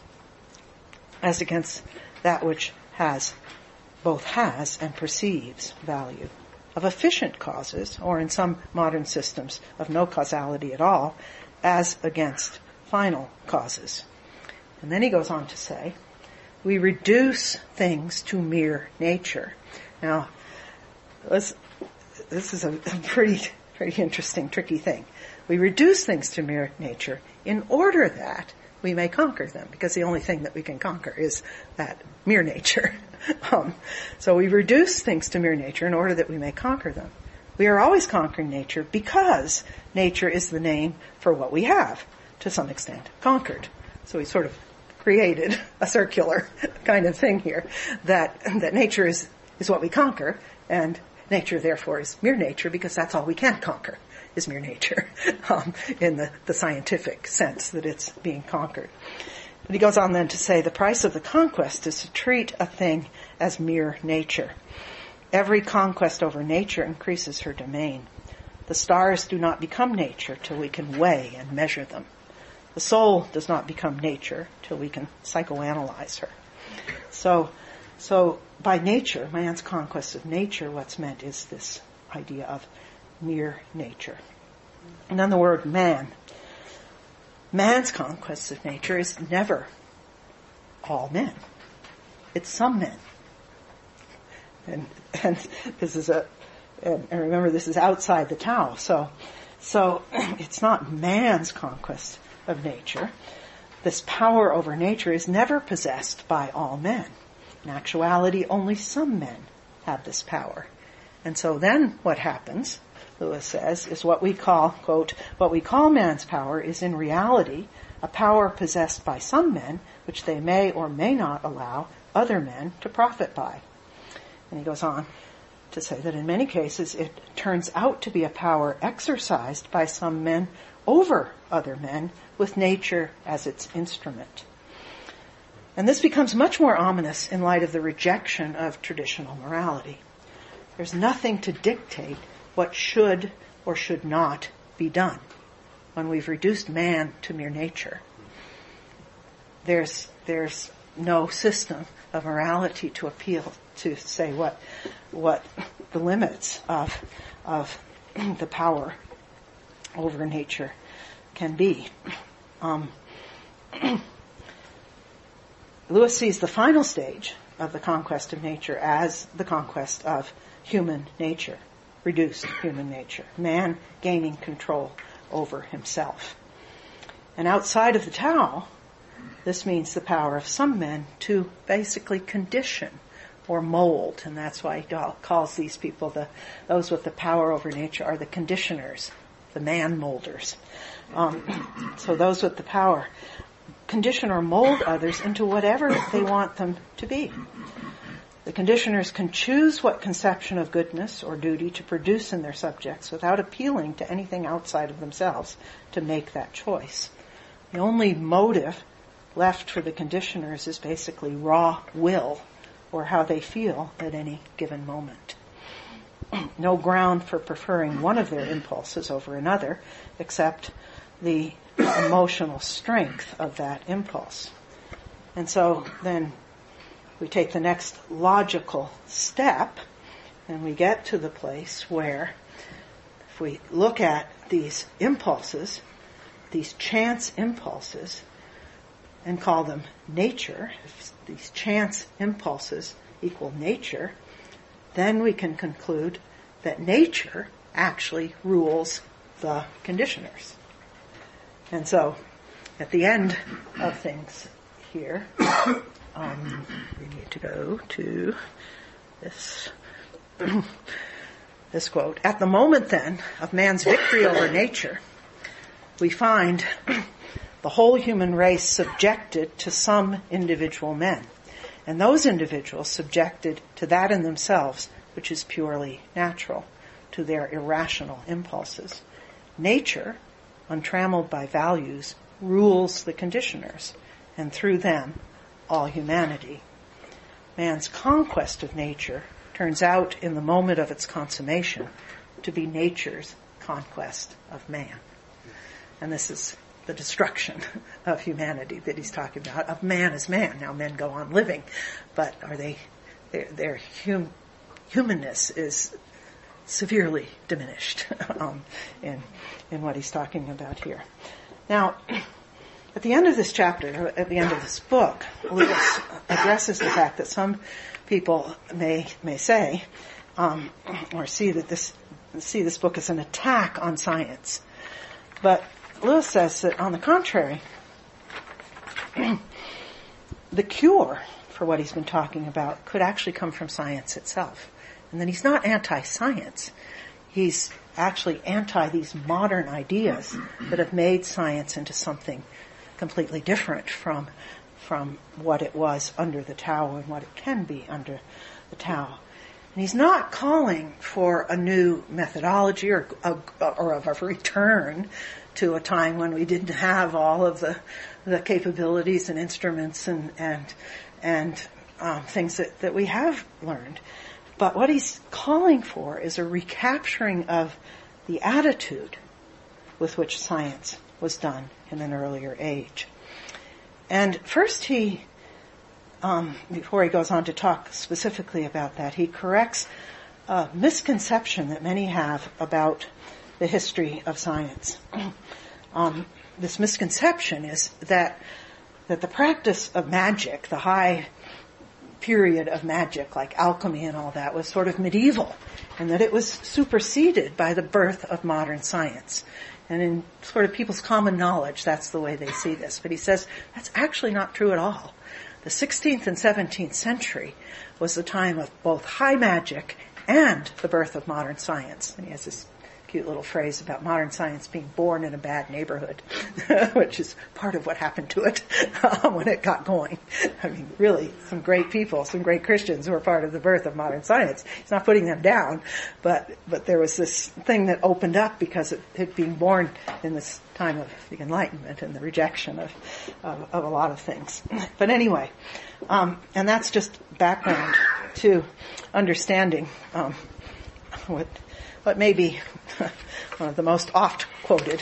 [SPEAKER 2] as against that which both has and perceives value, of efficient causes, or in some modern systems of no causality at all, as against final causes. And then he goes on to say, we reduce things to mere nature. Now, this is a pretty interesting, tricky thing. We reduce things to mere nature in order that we may conquer them, because the only thing that we can conquer is that mere nature. So we reduce things to mere nature in order that we may conquer them. We are always conquering nature because nature is the name for what we have, to some extent, conquered. So we sort of created a circular kind of thing here, that nature is what we conquer, and nature therefore is mere nature because that's all we can conquer, is mere nature, in the scientific sense that it's being conquered. But he goes on then to say the price of the conquest is to treat a thing as mere nature. Every conquest over nature increases her domain. The stars do not become nature till we can weigh and measure them. The soul does not become nature till we can psychoanalyze her. So by nature, man's conquest of nature, what's meant is this idea of mere nature. And then the word man. Man's conquest of nature is never all men. It's some men. And this is and remember, this is outside the Tao. So it's not man's conquest of nature. This power over nature is never possessed by all men. In actuality, only some men have this power. And so then what happens, Lewis says, is what we call, quote, what we call man's power is in reality a power possessed by some men, which they may or may not allow other men to profit by. And he goes on, to say that in many cases it turns out to be a power exercised by some men over other men with nature as its instrument. And this becomes much more ominous in light of the rejection of traditional morality. There's nothing to dictate what should or should not be done when we've reduced man to mere nature. There's no system of morality to appeal to say what the limits of the power over nature can be. Lewis sees the final stage of the conquest of nature as the conquest of human nature, reduced human nature, man gaining control over himself. And outside of the Tao, this means the power of some men to basically condition or mold, and that's why he calls these people those with the power over nature are the conditioners, the man molders. So those with the power condition or mold others into whatever they want them to be. The conditioners can choose what conception of goodness or duty to produce in their subjects without appealing to anything outside of themselves to make that choice. The only motive left for the conditioners is basically raw will, or how they feel at any given moment. No ground for preferring one of their impulses over another, except the emotional strength of that impulse. And so then we take the next logical step, and we get to the place where if we look at these impulses, these chance impulses, and call them nature, if these chance impulses equal nature, then we can conclude that nature actually rules the conditioners. And so, at the end of things here, we need to go to this this quote. At the moment, then, of man's victory over nature, we find the whole human race subjected to some individual men, and those individuals subjected to that in themselves which is purely natural, to their irrational impulses. Nature, untrammeled by values, rules the conditioners, and through them, all humanity. Man's conquest of nature turns out in the moment of its consummation to be nature's conquest of man. And this is the destruction of humanity that he's talking about, of man as man. Now men go on living, but their humanness is severely diminished in what he's talking about here. Now, at the end of this chapter, at the end of this book, Lewis addresses the fact that some people may say, or see this book as an attack on science. But Lewis says that, on the contrary, the cure for what he's been talking about could actually come from science itself. And that he's not anti-science. He's actually anti these modern ideas that have made science into something completely different from what it was under the Tao and what it can be under the Tao. And he's not calling for a new methodology or of a return to a time when we didn't have all of the capabilities and instruments and things that we have learned. But what he's calling for is a recapturing of the attitude with which science was done in an earlier age. And first he, before he goes on to talk specifically about that, he corrects a misconception that many have about the history of science. This misconception is that the practice of magic, the high period of magic, like alchemy and all that, was sort of medieval, and that it was superseded by the birth of modern science. And in sort of people's common knowledge, that's the way they see this. But he says that's actually not true at all. The 16th and 17th century was the time of both high magic and the birth of modern science. And he has this cute little phrase about modern science being born in a bad neighborhood, which is part of what happened to it when it got going. I mean, really, some great people, some great Christians who were part of the birth of modern science. He's not putting them down, but there was this thing that opened up because of it being born in this time of the Enlightenment and the rejection of a lot of things. But anyway, and that's just background to understanding what may be one of the most oft-quoted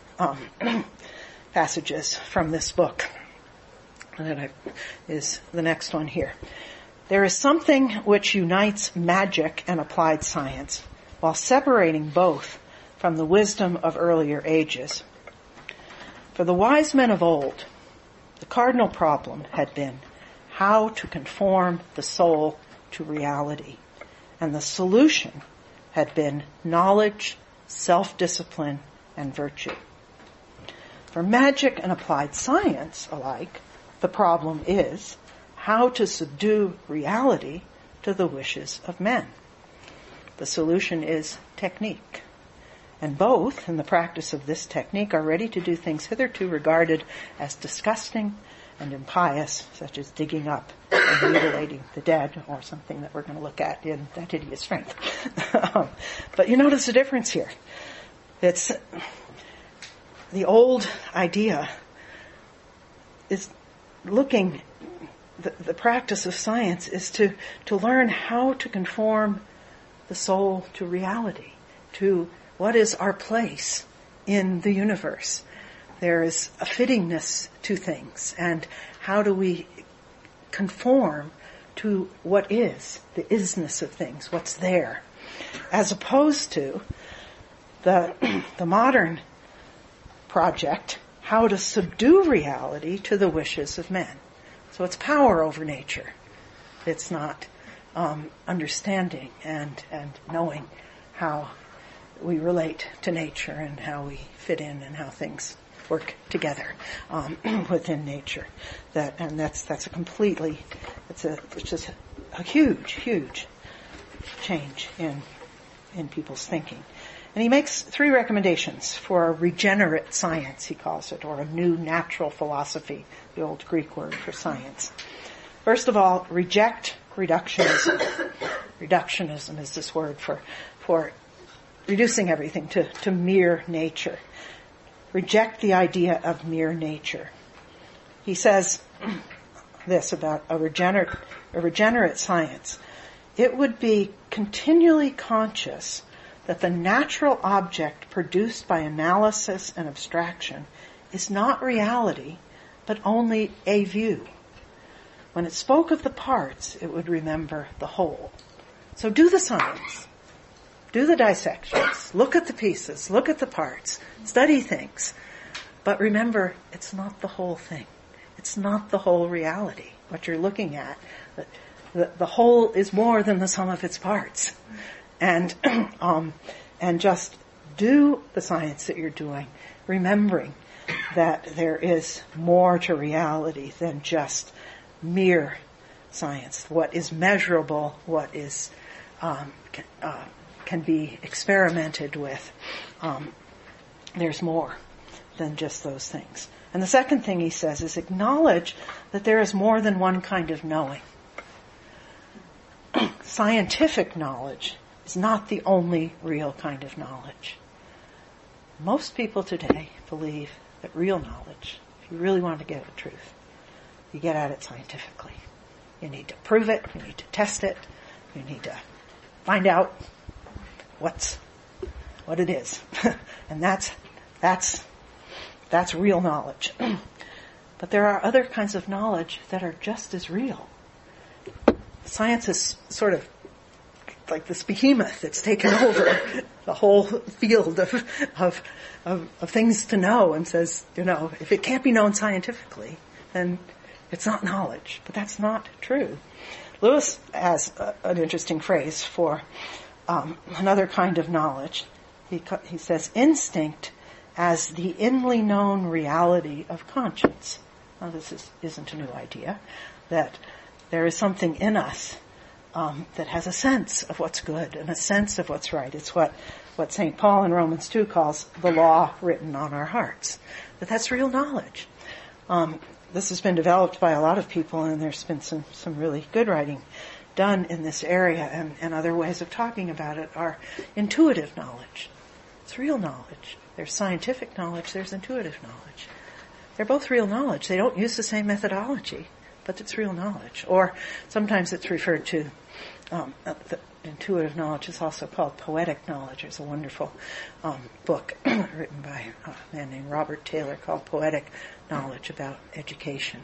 [SPEAKER 2] passages from this book. And is the next one here. There is something which unites magic and applied science, while separating both from the wisdom of earlier ages. For the wise men of old, the cardinal problem had been how to conform the soul to reality, and the solution had been knowledge, self-discipline, and virtue. For magic and applied science alike, the problem is how to subdue reality to the wishes of men. The solution is technique. And both, in the practice of this technique, are ready to do things hitherto regarded as disgusting and impious, such as digging up and mutilating the dead, or something that we're going to look at in That Hideous Strength. But you notice the difference here. It's the old idea is looking, the practice of science is to learn how to conform the soul to reality, to what is our place in the universe. There is a fittingness to things, and how do we conform to what is, the isness of things, what's there, as opposed to the modern project, how to subdue reality to the wishes of men. So it's power over nature. It's not understanding and knowing how we relate to nature and how we fit in and how things work together within nature. That's a completely, it's just a huge change in people's thinking. And he makes 3 recommendations for a regenerate science, he calls it, or a new natural philosophy, the old Greek word for science. First of all, reject reductionism. Reductionism is this word for reducing everything to mere nature. Reject the idea of mere nature. He says this about a regenerate science. It would be continually conscious that the natural object produced by analysis and abstraction is not reality, but only a view. When it spoke of the parts, it would remember the whole. So do the science. Do the dissections. Look at the pieces. Look at the parts. Study things. But remember, it's not the whole thing. It's not the whole reality. What you're looking at, the whole is more than the sum of its parts. And just do the science that you're doing, remembering that there is more to reality than just mere science. What is measurable, what is can be experimented with. There's more than just those things. And the second thing he says is acknowledge that there is more than one kind of knowing. Scientific knowledge is not the only real kind of knowledge. Most people today believe that real knowledge, if you really want to get at the truth, you get at it scientifically. You need to prove it, you need to test it, you need to find out what it is. And that's real knowledge. But there are other kinds of knowledge that are just as real. Science is sort of like this behemoth that's taken over the whole field of things to know and says, if it can't be known scientifically, then it's not knowledge. But that's not true. Lewis has an interesting phrase for another kind of knowledge. He says, instinct as the inly known reality of conscience. Now this isn't a new idea, that there is something in us that has a sense of what's good and a sense of what's right. It's what St. Paul in Romans 2 calls the law written on our hearts. But that's real knowledge. This has been developed by a lot of people, and there's been some really good writing done in this area, and other ways of talking about it are intuitive knowledge. It's real knowledge. There's scientific knowledge, there's intuitive knowledge. They're both real knowledge. They don't use the same methodology, but it's real knowledge. Or sometimes it's referred to, the intuitive knowledge is also called poetic knowledge. There's a wonderful book written by a man named Robert Taylor called Poetic Knowledge about education.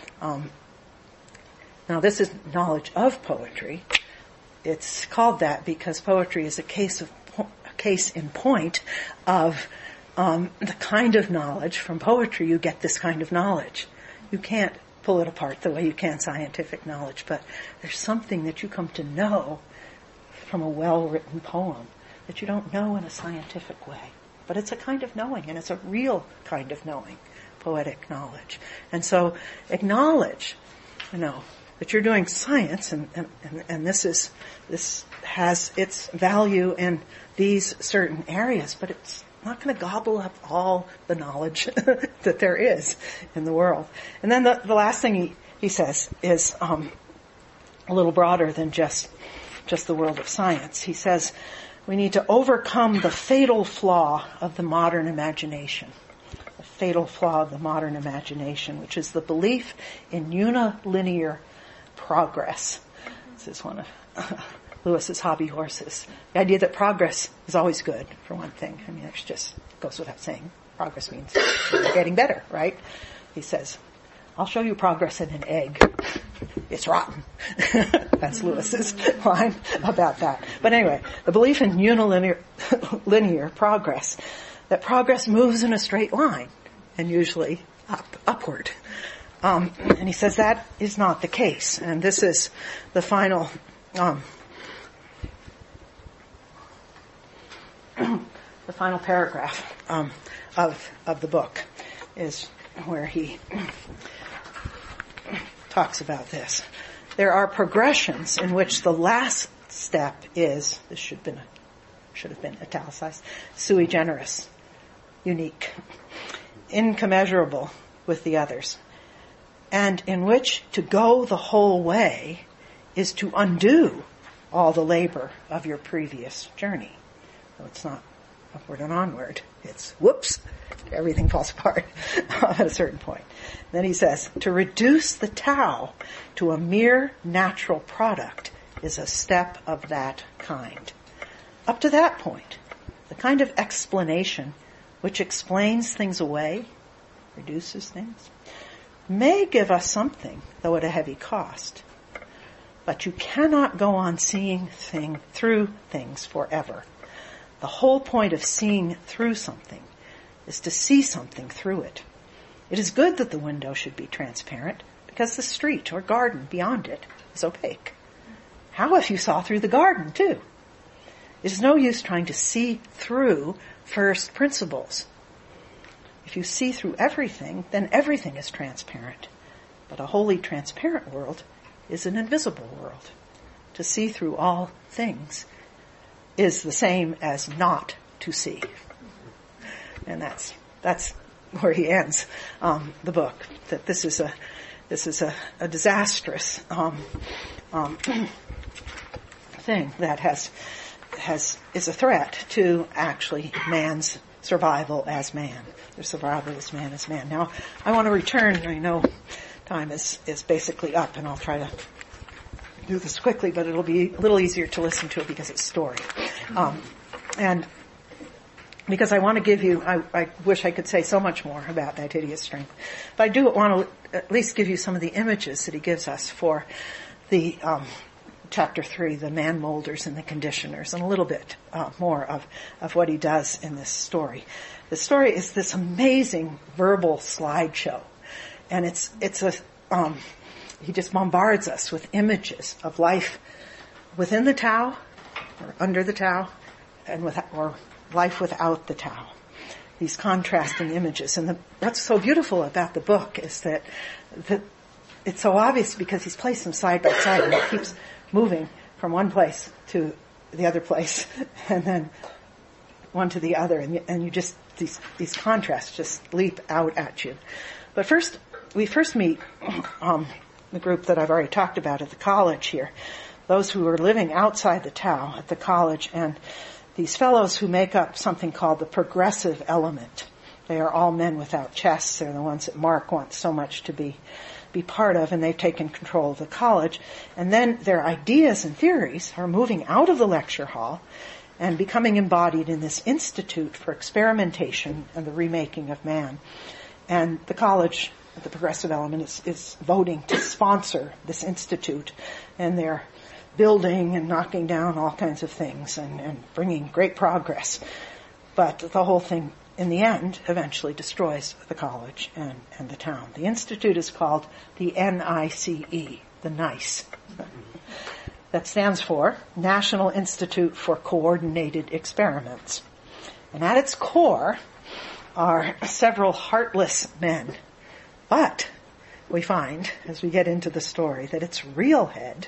[SPEAKER 2] Now this is knowledge of poetry. It's called that because poetry is a case in point of the kind of knowledge. From poetry you get this kind of knowledge. You can't pull it apart the way you can scientific knowledge, but there's something that you come to know from a well-written poem that you don't know in a scientific way. But it's a kind of knowing, and it's a real kind of knowing, poetic knowledge. And so acknowledge, that you're doing science, and this has its value in these certain areas, but it's not going to gobble up all the knowledge that there is in the world. And then the last thing he says is a little broader than just the world of science. He says we need to overcome the fatal flaw of the modern imagination. The fatal flaw of the modern imagination, which is the belief in unilinear progress. This is one of Lewis's hobby horses. The idea that progress is always good, for one thing. I mean, it just goes without saying. Progress means you're getting better, right? He says, I'll show you progress in an egg. It's rotten. That's Lewis's line about that. But anyway, the belief in linear progress, that progress moves in a straight line, and usually upward. And he says that is not the case. And this is the final paragraph of the book is where he talks about this. There are progressions in which the last step is, this should have been italicized, sui generis, unique, incommensurable with the others, and in which to go the whole way is to undo all the labor of your previous journey. So it's not upward and onward. It's whoops, everything falls apart at a certain point. Then he says, to reduce the Tao to a mere natural product is a step of that kind. Up to that point, the kind of explanation which explains things away, reduces things, may give us something, though at a heavy cost. But you cannot go on seeing through things forever. The whole point of seeing through something is to see something through it. It is good that the window should be transparent, because the street or garden beyond it is opaque. How if you saw through the garden, too? It is no use trying to see through first principles. If you see through everything, then everything is transparent. But a wholly transparent world is an invisible world. To see through all things is the same as not to see. And that's where he ends the book. That this is a disastrous thing that is a threat to actually man's survival as man. Their survival as man. Now, I want to return. I know time is basically up, and I'll try to do this quickly, but it'll be a little easier to listen to it because it's story. And because I want to give you, I wish I could say so much more about that hideous strength, but I do want to at least give you some of the images that he gives us for the chapter 3, the man molders and the conditioners, and a little bit more of what he does in this story. The story is this amazing verbal slideshow, and he just bombards us with images of life within the Tao, or under the Tao, or life without the Tao. These contrasting images. And what's so beautiful about the book is that it's so obvious because he's placed them side by side, and it moving from one place to the other place, and then one to the other, and you just, these contrasts just leap out at you. But we first meet the group that I've already talked about at the college here, those who are living outside the Tao at the college, and these fellows who make up something called the progressive element. They are all men without chests. They're the ones that Mark wants so much to be part of, and they've taken control of the college. And then their ideas and theories are moving out of the lecture hall and becoming embodied in this institute for experimentation and the remaking of man. And the college, the progressive element, is voting to sponsor this institute, and they're building and knocking down all kinds of things and bringing great progress. But the whole thing, in the end, eventually destroys the college and the town. The institute is called the NICE, the NICE. That stands for National Institute for Coordinated Experiments. And at its core are several heartless men. But we find, as we get into the story, that its real head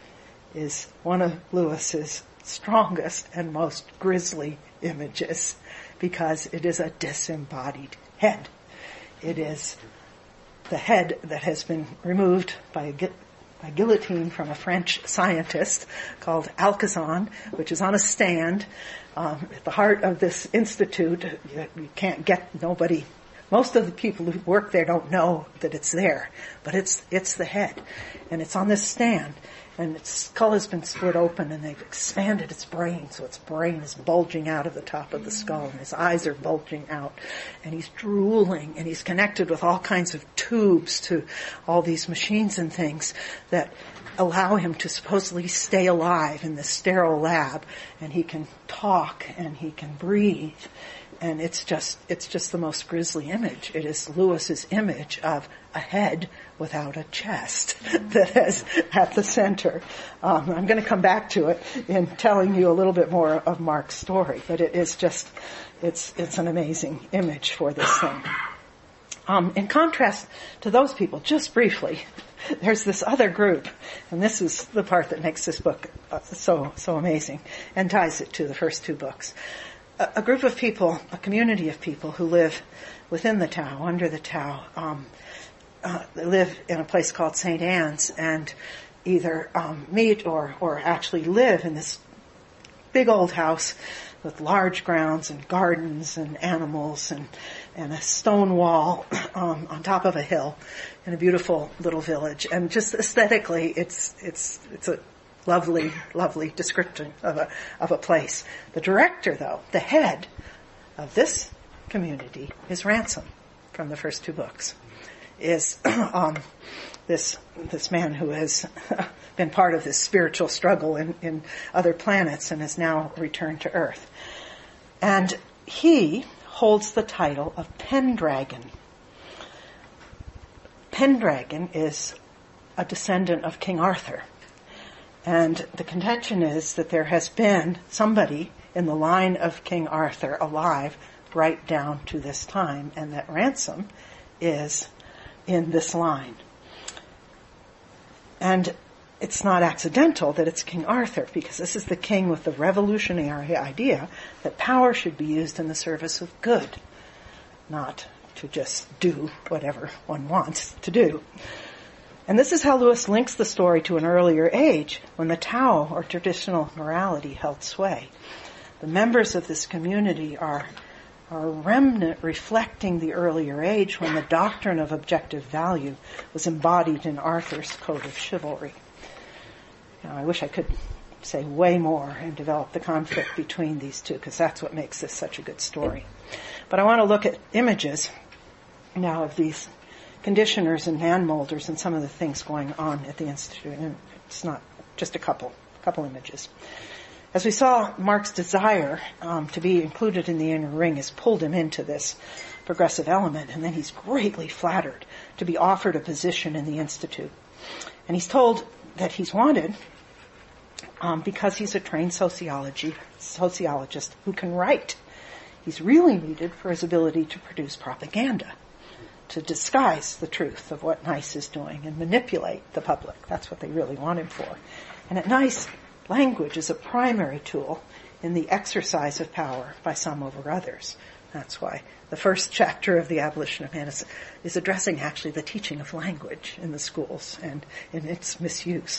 [SPEAKER 2] is one of Lewis's strongest and most grisly images, because it is a disembodied head. It is the head that has been removed by guillotine from a French scientist called Alcazan, which is on a stand at the heart of this institute. You can't get nobody. Most of the people who work there don't know that it's there, but it's the head, and it's on this stand. And its skull has been split open, and they've expanded its brain, so its brain is bulging out of the top of the skull, and his eyes are bulging out, and he's drooling, and he's connected with all kinds of tubes to all these machines and things that allow him to supposedly stay alive in this sterile lab, and he can talk, and he can breathe. And it's just the most grisly image. It is Lewis's image of a head without a chest that is at the center. I'm going to come back to it in telling you a little bit more of Mark's story, but it is just, it's an amazing image for this thing. In contrast to those people, just briefly, there's this other group, and this is the part that makes this book so amazing and ties it to the first two books. A group of people, a community of people who live within the Tao, under the Tao, they live in a place called St. Anne's, and either meet or actually live in this big old house with large grounds and gardens and animals and a stone wall on top of a hill in a beautiful little village. And just aesthetically, it's a lovely, lovely description of a place. The director, though, the head of this community, is Ransom from the first two books. Is this man who has been part of this spiritual struggle in other planets and has now returned to Earth. And he holds the title of Pendragon. Pendragon is a descendant of King Arthur. And the contention is that there has been somebody in the line of King Arthur alive right down to this time, and that Ransom is in this line. And it's not accidental that it's King Arthur, because this is the king with the revolutionary idea that power should be used in the service of good, not to just do whatever one wants to do. And this is how Lewis links the story to an earlier age, when the Tao, or traditional morality, held sway. The members of this community are a remnant reflecting the earlier age when the doctrine of objective value was embodied in Arthur's code of chivalry. Now, I wish I could say way more and develop the conflict between these two, because that's what makes this such a good story. But I want to look at images now of these conditioners and hand molders and some of the things going on at the Institute. And it's not just a couple images. As we saw, Mark's desire to be included in the inner ring has pulled him into this progressive element, and then he's greatly flattered to be offered a position in the Institute. And he's told that he's wanted because he's a trained sociologist who can write. He's really needed for his ability to produce propaganda, to disguise the truth of what NICE is doing and manipulate the public. That's what they really want him for. And at NICE, language is a primary tool in the exercise of power by some over others. That's why the first chapter of The Abolition of Man is addressing actually the teaching of language in the schools and in its misuse.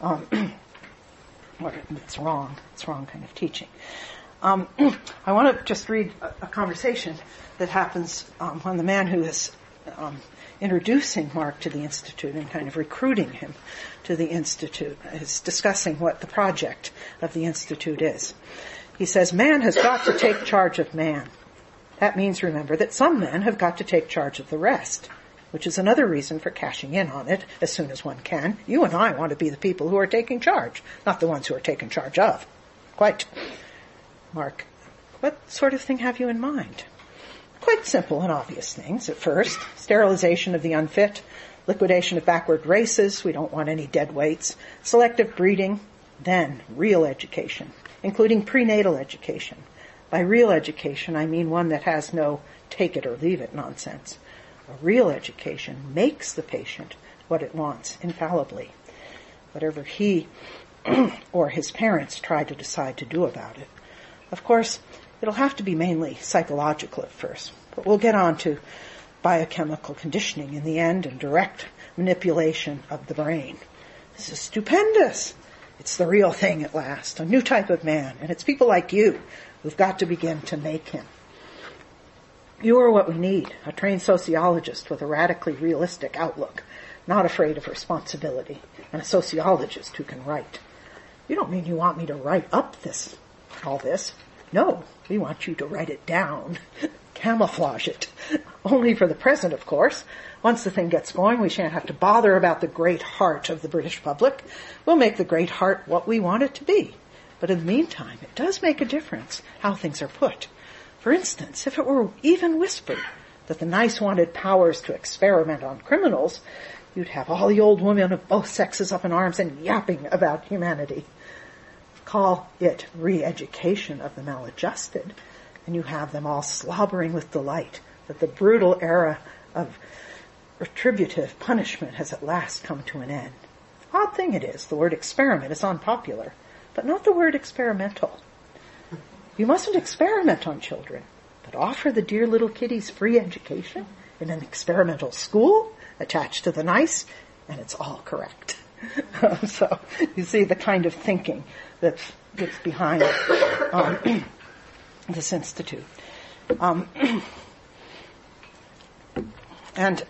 [SPEAKER 2] It's wrong kind of teaching. I want to just read a conversation that happens when the man who is introducing Mark to the Institute and kind of recruiting him to the Institute is discussing what the project of the Institute is. He says, man has got to take charge of man. That means, remember, that some men have got to take charge of the rest, which is another reason for cashing in on it as soon as one can. You and I want to be the people who are taking charge, not the ones who are taken charge of. Quite. Mark, what sort of thing have you in mind? Quite simple and obvious things at first. Sterilization of the unfit, liquidation of backward races, we don't want any dead weights, selective breeding, then real education, including prenatal education. By real education, I mean one that has no take it or leave it nonsense. A real education makes the patient what it wants, infallibly, whatever he or his parents try to decide to do about it. Of course, it'll have to be mainly psychological at first, but we'll get on to biochemical conditioning in the end and direct manipulation of the brain. This is stupendous. It's the real thing at last, a new type of man, and it's people like you who've got to begin to make him. You are what we need, a trained sociologist with a radically realistic outlook, not afraid of responsibility, and a sociologist who can write. You don't mean you want me to write up all this. No, we want you to write it down, camouflage it. Only for the present, of course. Once the thing gets going, we shan't have to bother about the great heart of the British public. We'll make the great heart what we want it to be. But in the meantime, it does make a difference how things are put. For instance, if it were even whispered that the NICE wanted powers to experiment on criminals, you'd have all the old women of both sexes up in arms and yapping about humanity. Call it re-education of the maladjusted, and you have them all slobbering with delight that the brutal era of retributive punishment has at last come to an end. Odd thing it is, the word experiment is unpopular, but not the word experimental. You mustn't experiment on children, but offer the dear little kiddies free education in an experimental school attached to the NICE, and it's all correct. So you see the kind of thinking that's behind this institute. And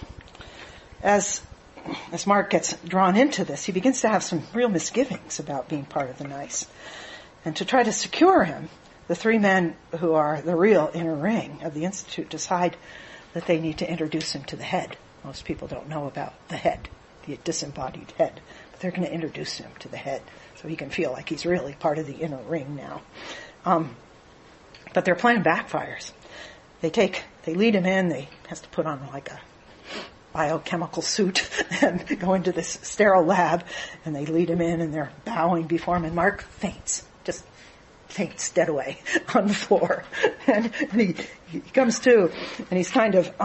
[SPEAKER 2] as Mark gets drawn into this, he begins to have some real misgivings about being part of the NICE. And to try to secure him, the three men who are the real inner ring of the Institute decide that they need to introduce him to the head. Most people don't know about the head, the disembodied head, but they're going to introduce him to the head so he can feel like he's really part of the inner ring now. But their plan backfires. They lead him in, he has to put on like a biochemical suit and go into this sterile lab, and they lead him in and they're bowing before him, and Mark faints dead away on the floor. And he comes to, and he's kind of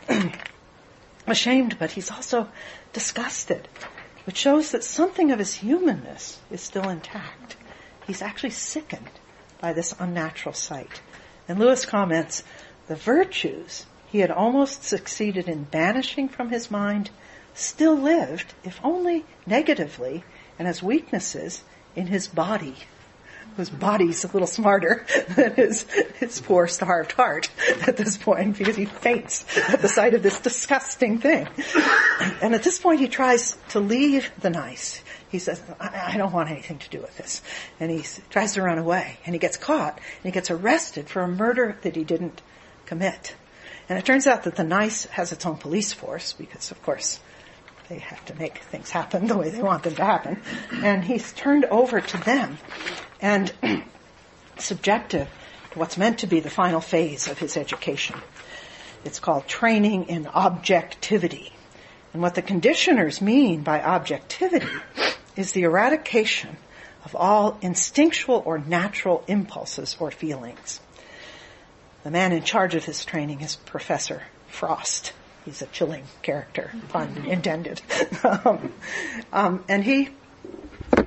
[SPEAKER 2] ashamed, but he's also disgusted, which shows that something of his humanness is still intact. He's actually sickened by this unnatural sight. And Lewis comments, the virtues he had almost succeeded in banishing from his mind still lived, if only negatively, and as weaknesses in his body. Whose body's a little smarter than his poor starved heart at this point, because he faints at the sight of this disgusting thing. And at this point he tries to leave the NICE. He says, I don't want anything to do with this. And he tries to run away. And he gets caught, and he gets arrested for a murder that he didn't commit. And it turns out that the NICE has its own police force, because of course they have to make things happen the way they want them to happen. And he's turned over to them and subjected to what's meant to be the final phase of his education. It's called training in objectivity. And what the conditioners mean by objectivity is the eradication of all instinctual or natural impulses or feelings. The man in charge of this training is Professor Frost. He's a chilling character, pun intended. And he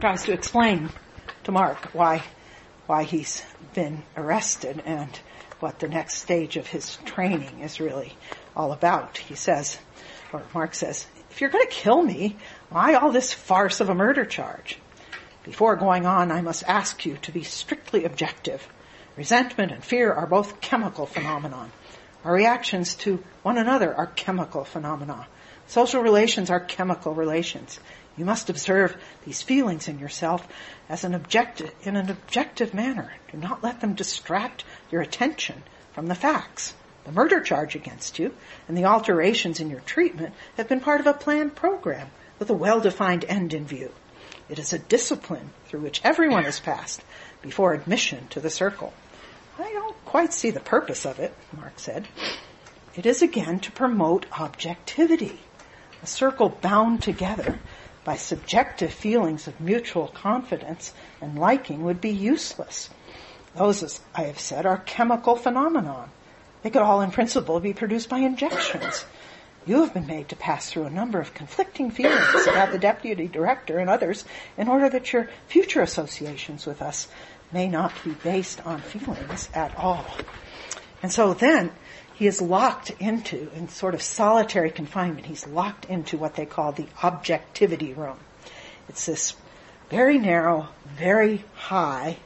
[SPEAKER 2] tries to explain to Mark why he's been arrested and what the next stage of his training is really all about. He says, or Mark says, if you're going to kill me, why all this farce of a murder charge? Before going on, I must ask you to be strictly objective. Resentment and fear are both chemical phenomena. Our reactions to one another are chemical phenomena. Social relations are chemical relations. You must observe these feelings in yourself in an objective manner. Do not let them distract your attention from the facts. The murder charge against you and the alterations in your treatment have been part of a planned program with a well-defined end in view. It is a discipline through which everyone is passed before admission to the circle. I don't quite see the purpose of it, Mark said. It is again to promote objectivity. A circle bound together by subjective feelings of mutual confidence and liking would be useless. Those, as I have said, are chemical phenomena. They could all in principle be produced by injections. You have been made to pass through a number of conflicting feelings about the deputy director and others in order that your future associations with us may not be based on feelings at all. And so then he is locked into, in sort of solitary confinement, he's locked into what they call the objectivity room. It's this very narrow, very high,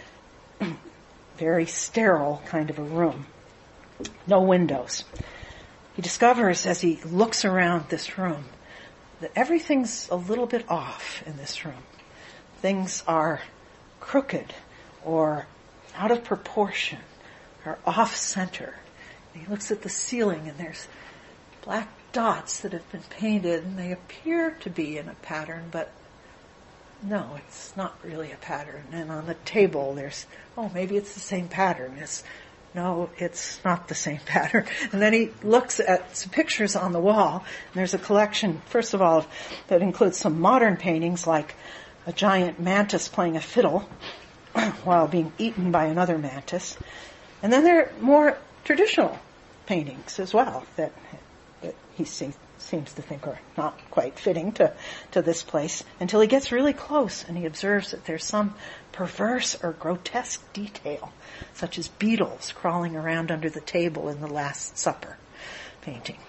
[SPEAKER 2] very sterile kind of a room. No windows. He discovers as he looks around this room that everything's a little bit off in this room. Things are crooked or out of proportion or off-center. He looks at the ceiling and there's black dots that have been painted and they appear to be in a pattern, but no, it's not really a pattern. And on the table there's, maybe it's the same pattern. No, it's not the same pattern. And then he looks at some pictures on the wall. And there's a collection, first of all, that includes some modern paintings like a giant mantis playing a fiddle while being eaten by another mantis. And then there are more traditional paintings as well that he seems to think are not quite fitting to this place until he gets really close and he observes that there's some perverse or grotesque detail, such as beetles crawling around under the table in the Last Supper painting.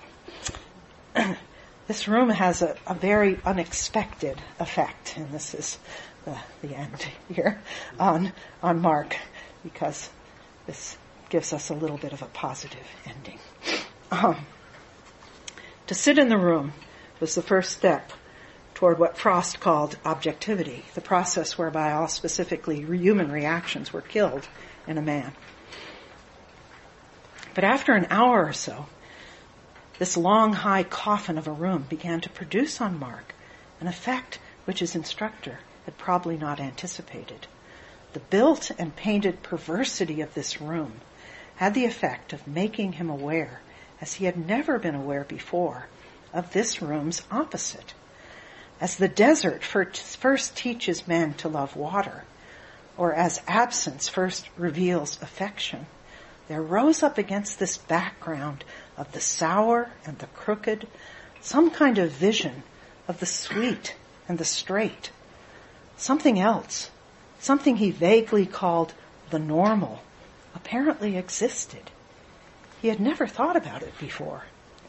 [SPEAKER 2] This room has a very unexpected effect, and this is the end here on Mark, because this gives us a little bit of a positive ending. To sit in the room was the first step toward what Frost called objectivity, the process whereby all specifically human reactions were killed in a man. But after an hour or so, this long, high coffin of a room began to produce on Mark an effect which his instructor had probably not anticipated. The built and painted perversity of this room had the effect of making him aware, as he had never been aware before, of this room's opposite. As the desert first teaches men to love water, or as absence first reveals affection, there rose up against this background of the sour and the crooked some kind of vision of the sweet and the straight. Something else, something he vaguely called the normal, apparently existed. He had never thought about it before.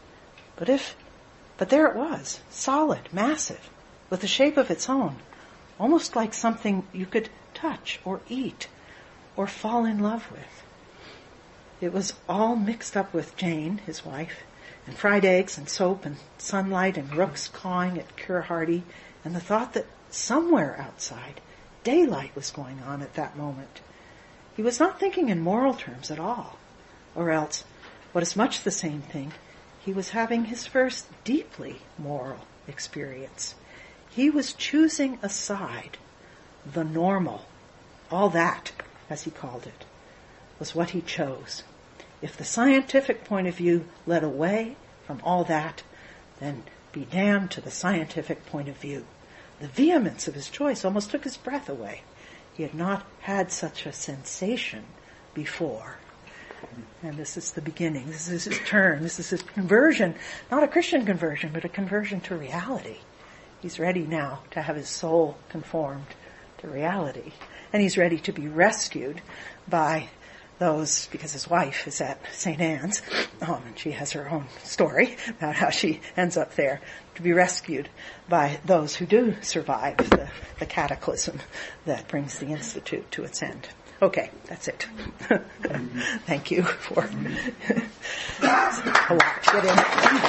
[SPEAKER 2] But there it was, solid, massive, with a shape of its own, almost like something you could touch or eat or fall in love with. It was all mixed up with Jane, his wife, and fried eggs and soap and sunlight and rooks cawing at Cure Hardy, and the thought that somewhere outside, daylight was going on at that moment. He was not thinking in moral terms at all, or else, what is much the same thing, he was having his first deeply moral experience. He was choosing a side. The normal, all that, as he called it, was what he chose. If the scientific point of view led away from all that, then be damned to the scientific point of view. The vehemence of his choice almost took his breath away. He had not had such a sensation before. And this is the beginning. This is his turn. This is his conversion. Not a Christian conversion, but a conversion to reality. He's ready now to have his soul conformed to reality. And he's ready to be rescued by those, because his wife is at St. Anne's, and she has her own story about how she ends up there, to be rescued by those who do survive the cataclysm that brings the Institute to its end. Okay, that's it. Thank you for a lot to get in.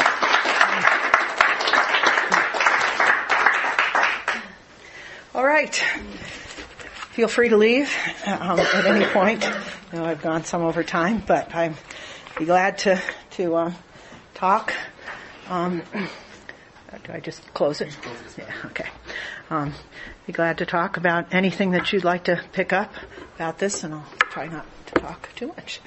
[SPEAKER 2] All right. Feel free to leave at any point. I know I've gone some over time, but I'd be glad to talk. Do I just close it? Yeah, okay. Be glad to talk about anything that you'd like to pick up about this, and I'll try not to talk too much.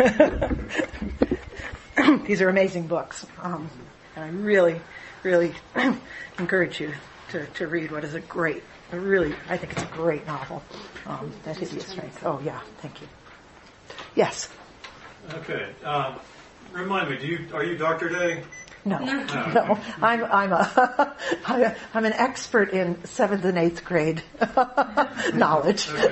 [SPEAKER 2] These are amazing books, and I really, really encourage you to read what is I think it's a great novel, That Hideous Strength. Oh, yeah, thank you. Yes?
[SPEAKER 3] Okay. Remind me, are you Dr. Day?
[SPEAKER 2] No. I'm an expert in 7th and 8th grade knowledge.
[SPEAKER 3] Okay.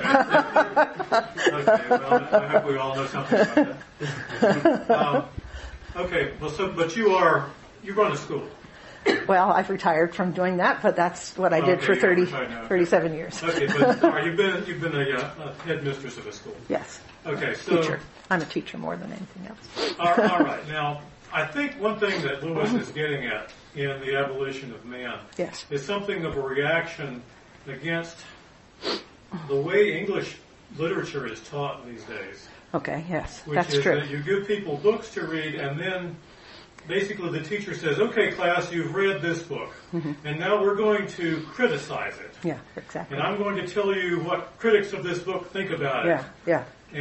[SPEAKER 3] Well, I hope we all know something about that. Okay. Well, but you run a school.
[SPEAKER 2] Well, I've retired from doing that, but that's what I did for 37 years.
[SPEAKER 3] Okay, but you've been a headmistress of a school.
[SPEAKER 2] Yes.
[SPEAKER 3] Okay, so
[SPEAKER 2] teacher. I'm a teacher more than anything else.
[SPEAKER 3] All right. Now, I think one thing that Lewis is getting at in The Abolition of Man is something of a reaction against the way English literature is taught these days.
[SPEAKER 2] Okay, yes,
[SPEAKER 3] that's true. That you give people books to read, and then basically the teacher says, okay, class, you've read this book, and now we're going to criticize it.
[SPEAKER 2] Yeah, exactly.
[SPEAKER 3] And I'm going to tell you what critics of this book think about it.
[SPEAKER 2] Yeah.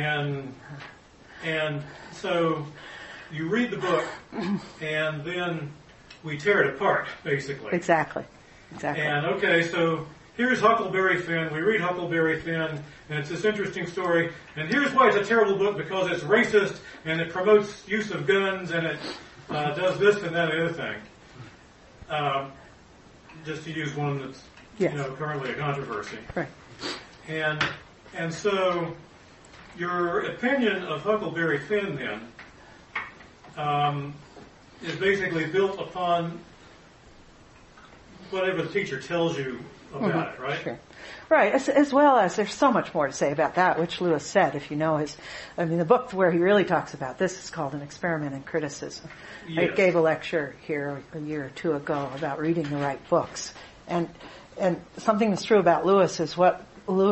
[SPEAKER 3] And so you read the book, and then we tear it apart, basically.
[SPEAKER 2] Exactly.
[SPEAKER 3] And okay, so here's Huckleberry Finn. We read Huckleberry Finn, and it's this interesting story. And here's why it's a terrible book, because it's racist, and it promotes use of guns, and it does this and that and the other thing. Just to use one that's currently a controversy.
[SPEAKER 2] Right.
[SPEAKER 3] And so your opinion of Huckleberry Finn then is basically built upon whatever the teacher tells you about it, right?
[SPEAKER 2] Sure. Right, as well as there's so much more to say about that, which Lewis said, if you know the book where he really talks about this is called An Experiment in Criticism.
[SPEAKER 3] Yes.
[SPEAKER 2] I gave a lecture here a year or two ago about reading the right books. And something that's true about Lewis is what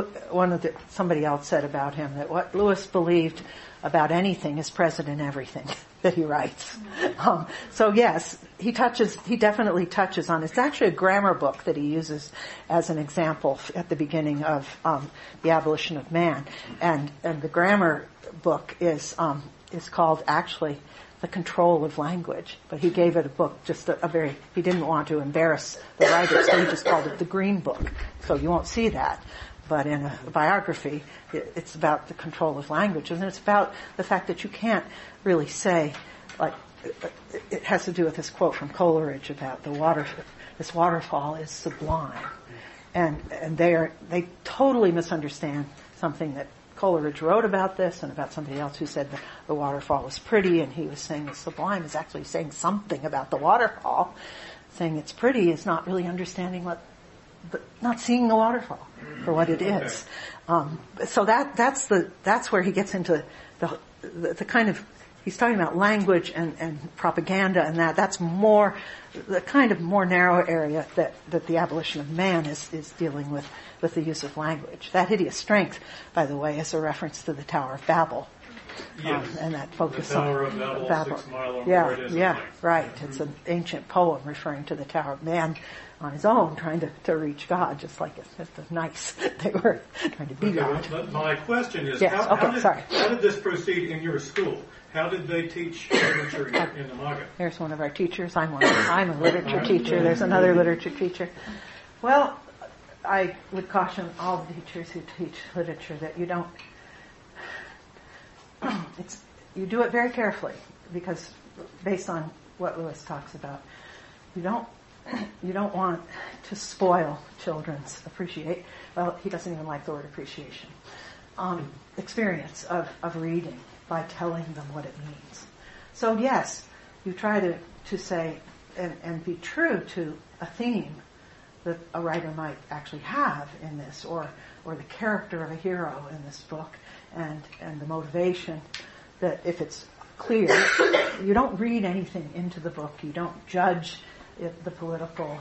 [SPEAKER 2] somebody else said about him, that what Lewis believed about anything is present in everything that he writes. So yes, he definitely touches on, it's actually a grammar book that he uses as an example at the beginning of The Abolition of Man. And the grammar book is called actually The Control of Language. But he gave it a book, he didn't want to embarrass the writer, so he just called it The Green Book. So you won't see that. But in a biography, it's about the control of language. And it's about the fact that you can't really say, like, it has to do with this quote from Coleridge about this waterfall is sublime. And they totally misunderstand something that Coleridge wrote about this and about somebody else who said the waterfall was pretty, and he was saying the sublime is actually saying something about the waterfall. Saying it's pretty is not really understanding not seeing the waterfall for what it is. So that's where he gets into the kind of, he's talking about language and propaganda, and that's more the kind of more narrow area that The Abolition of Man is dealing with the use of language. That Hideous Strength, by the way, is a reference to the Tower of Babel.
[SPEAKER 3] Yes.
[SPEAKER 2] And that focus
[SPEAKER 3] the Tower of Babel. 6 mile or more it is.
[SPEAKER 2] Right. It's an ancient poem referring to the Tower of Man on his own, trying to reach God, just like it's nice. They were trying to be God.
[SPEAKER 3] But my question is,
[SPEAKER 2] yes.
[SPEAKER 3] how did this proceed in your school? How did they teach literature in Umaga?
[SPEAKER 2] There's one of our teachers. I'm a literature teacher. There's another literature teacher. Well, I would caution all the teachers who teach literature that you do it very carefully, because based on what Lewis talks about, you don't want to spoil children's he doesn't even like the word appreciation, experience of reading by telling them what it means. So yes, you try to say and be true to a theme that a writer might actually have in this, or the character of a hero in this book, and the motivation, that if it's clear, you don't read anything into the book, you don't judge the political,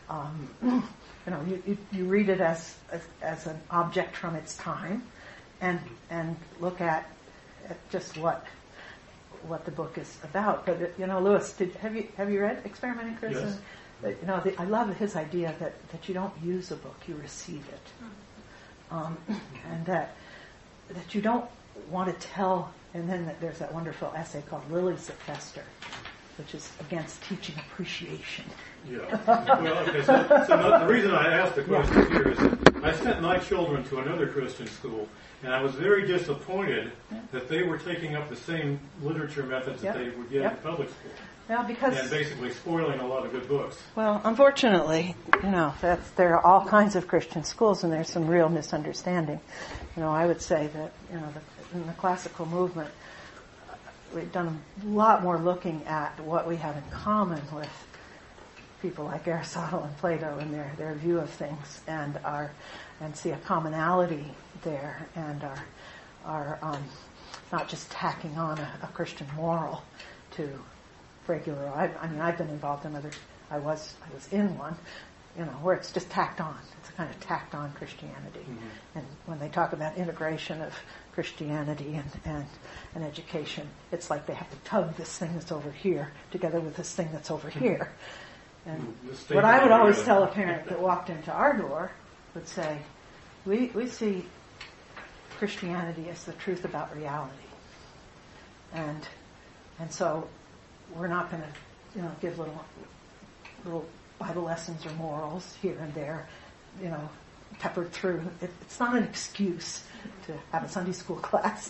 [SPEAKER 2] you read it as an object from its time, and look at just what the book is about. But Lewis, have you read Experimenting Christian? Yes. I love his idea that you don't use a book, you receive it, and that you don't want to tell. And then there's that wonderful essay called Lilies That Fester, which is against teaching appreciation.
[SPEAKER 3] Yeah. Well, okay. So the reason I asked the question here is that I sent my children to another Christian school, and I was very disappointed that they were taking up the same literature methods that they would get in public school.
[SPEAKER 2] Well,
[SPEAKER 3] and basically spoiling a lot of good books.
[SPEAKER 2] Well, unfortunately, there are all kinds of Christian schools, and there's some real misunderstanding. I would say that in the classical movement, we've done a lot more looking at what we have in common with people like Aristotle and Plato and their view of things, and see a commonality there, and are not just tacking on a Christian moral to regular. I've been involved in others. I was in one, where it's just tacked on. It's a kind of tacked on Christianity. Mm-hmm. And when they talk about integration of Christianity and education, it's like they have to tug this thing that's over here together with this thing that's over here. And what I would always tell a parent that walked into our door would say, we see Christianity as the truth about reality. And so we're not going to, give little Bible lessons or morals here and there, peppered through. It's not an excuse to have a Sunday school class.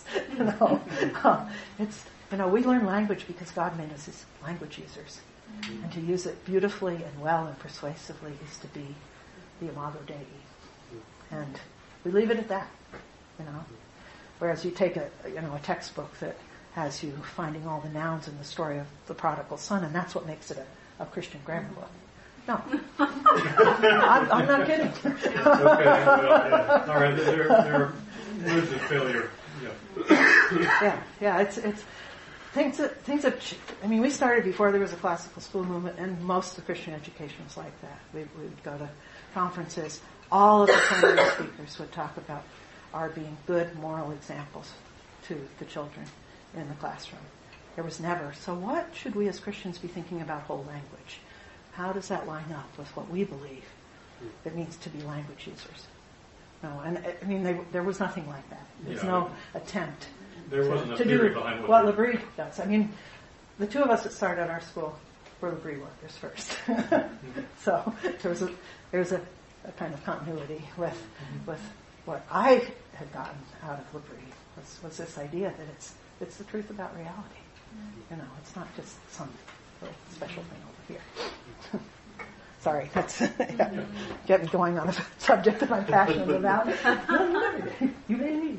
[SPEAKER 2] It's we learn language because God made us as language users, and to use it beautifully and well and persuasively is to be the Imago Dei, and we leave it at that. Whereas you take a textbook that has you finding all the nouns in the story of the prodigal son, and that's what makes it a Christian grammar book. No. I'm not kidding.
[SPEAKER 3] Okay, well, yeah. All right, there lives a failure.
[SPEAKER 2] Yeah, it's things that we started before there was a classical school movement, and most of the Christian education was like that. We would go to conferences. All of the primary speakers would talk about our being good moral examples to the children in the classroom. There was never, so what should we as Christians be thinking about whole language? How does that line up with what we believe it means to be language users? No, and there was nothing like that. There's no attempt
[SPEAKER 3] to do
[SPEAKER 2] what L'Abri does. The two of us that started at our school were L'Abri workers first. So there's a kind of continuity with what I had gotten out of L'Abri was this idea that it's the truth about reality. It's not just some little special thing over here. Sorry, that's get me going on a subject that I'm passionate about. You may need.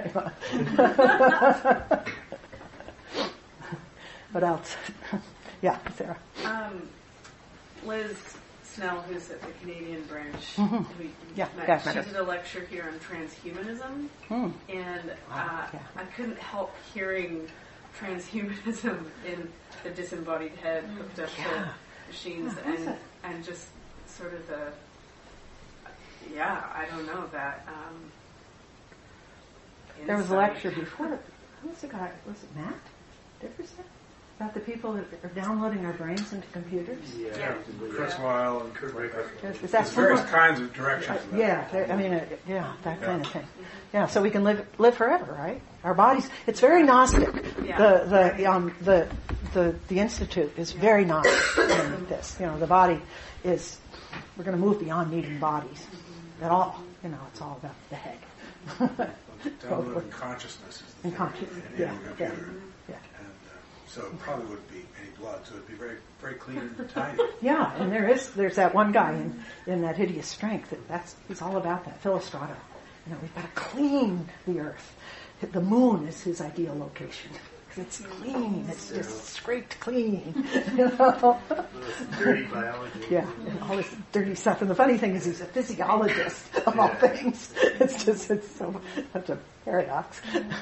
[SPEAKER 2] What else? Yeah, Sarah.
[SPEAKER 4] Liz Snell, who's at the Canadian branch, we met. She did a lecture here on transhumanism, and I couldn't help hearing transhumanism in the disembodied head hooked up to machines, and just sort of I don't know that.
[SPEAKER 2] There was a lecture before. Who was the guy? Was it Matt Dickerson? About the people that are downloading our brains into computers?
[SPEAKER 5] Yeah. Chris Weil and Kurt Waker.
[SPEAKER 2] There's
[SPEAKER 5] various kinds of directions.
[SPEAKER 2] That kind of thing. Yeah, so we can live forever, right? Our bodies. It's very Gnostic. Yeah. The Institute is very Gnostic in this. The body is. We're going to move beyond needing bodies at all. It's all about the head.
[SPEAKER 5] Downloading consciousness.
[SPEAKER 2] And consciousness. Yeah.
[SPEAKER 5] so it probably wouldn't be any blood. So it'd be very, very clean and tidy.
[SPEAKER 2] Yeah, and there's that one guy in that Hideous Strength. He's all about that. Philostrato. We've got to clean the earth. The moon is his ideal location. It's clean. It's just scraped clean.
[SPEAKER 6] Dirty biology.
[SPEAKER 2] Yeah, and all this dirty stuff. And the funny thing is, he's a physiologist of all things. It's such a paradox.
[SPEAKER 7] This is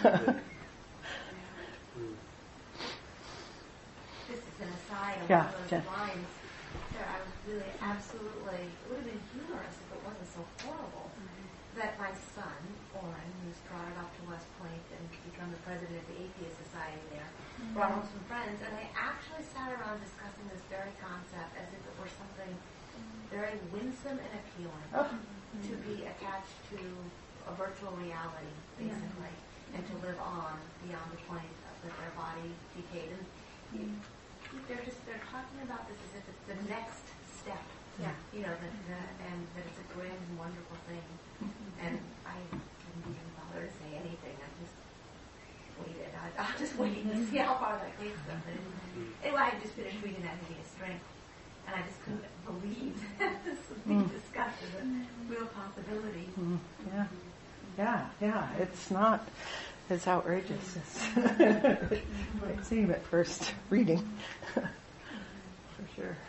[SPEAKER 7] an aside along those lines. I was really absolutely, it would have been humorous if it wasn't so horrible that my son, Oren, who's trotted off to West Point and become the president of the Atheist Society there, brought home some friends, and they actually sat around discussing this very concept as if it were something very winsome and appealing to be attached to a virtual reality, basically, and to live on beyond the point that their body decayed. And they're talking about this as if it's the next step. Yeah. And that it's a grand and wonderful thing. And I didn't even bother to say anything. I just waited. I'll just wait and see how far that takes them. Anyway, I just finished reading that Hideous Strength, and I just couldn't believe that this was being discussed as a real possibility.
[SPEAKER 2] Yeah. It's not as outrageous as it might seem at first reading. For sure.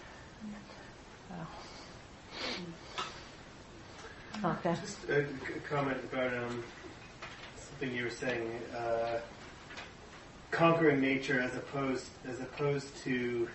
[SPEAKER 2] Okay.
[SPEAKER 6] Just a comment about something you were saying, conquering nature as opposed to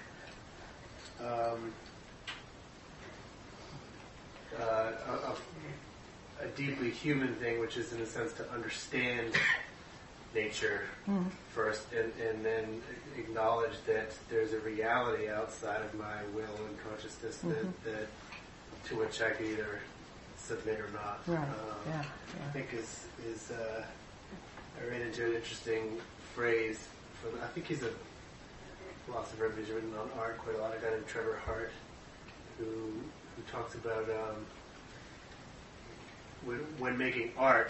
[SPEAKER 6] a deeply human thing, which is in a sense to understand nature first, and then acknowledge that there's a reality outside of my will and consciousness that to which I can either submit or not.
[SPEAKER 2] Right.
[SPEAKER 6] I think is I ran into an interesting phrase from, I think he's a philosopher who's written on art quite a lot, a guy named Trevor Hart, who talks about when making art,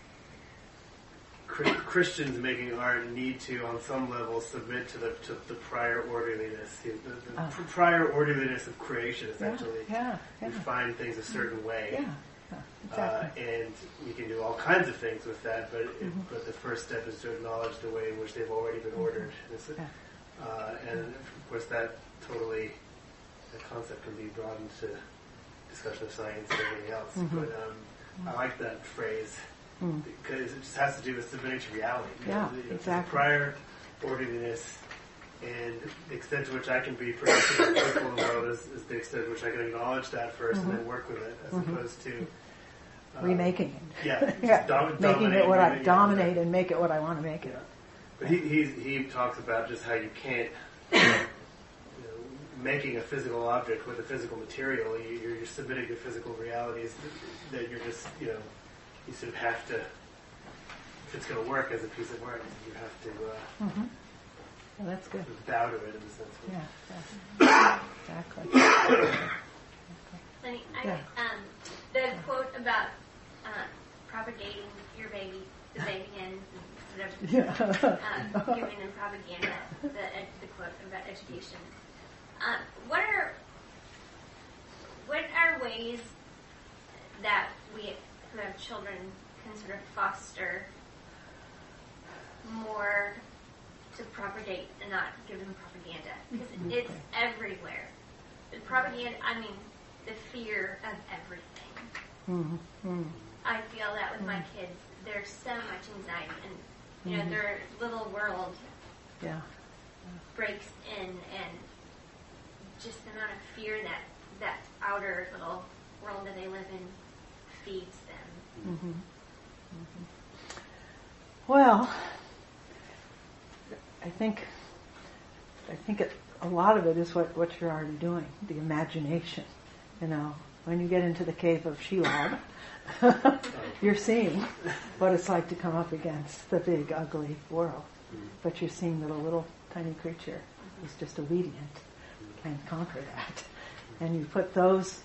[SPEAKER 6] Christians making art need to, on some level, submit to the prior orderliness, the prior orderliness of creation, essentially. We find things a certain way. Exactly. And we can do all kinds of things with that, but the first step is to acknowledge the way in which they've already been ordered. And of course, that concept can be brought into discussion of science and everything else. But I like that phrase because it just has to do with submitting to reality. The prior orderliness and the extent to which I can be productive and fruitful in the world is the extent to which I can acknowledge that first and then work with it, as opposed to
[SPEAKER 2] remaking it.
[SPEAKER 6] Making
[SPEAKER 2] it what I dominate and make it what I want to make it.
[SPEAKER 6] But he talks about just how you can't, making a physical object with a physical material, you're submitting to physical realities that you're just, you sort of have to, if it's going to work as a piece of art, you have to
[SPEAKER 2] well, that's good.
[SPEAKER 6] Sort of bow to it in a
[SPEAKER 2] sense. Exactly.
[SPEAKER 8] Lenny, the quote about propagating your baby, the baby and giving them propaganda, the quote about education. What are ways that we who have children can sort of foster more to propagate and not give them propaganda? Because it's everywhere. The propaganda, the fear of everything. I feel that with my kids. There's so much anxiety, and their little world breaks in, and just the amount of fear that outer little world that they live in feeds them.
[SPEAKER 2] Well, I think a lot of it is what you're already doing, the imagination. When you get into the cave of Shelob, you're seeing what it's like to come up against the big, ugly world. But you're seeing that a little tiny creature who's just obedient can conquer that. And you put those,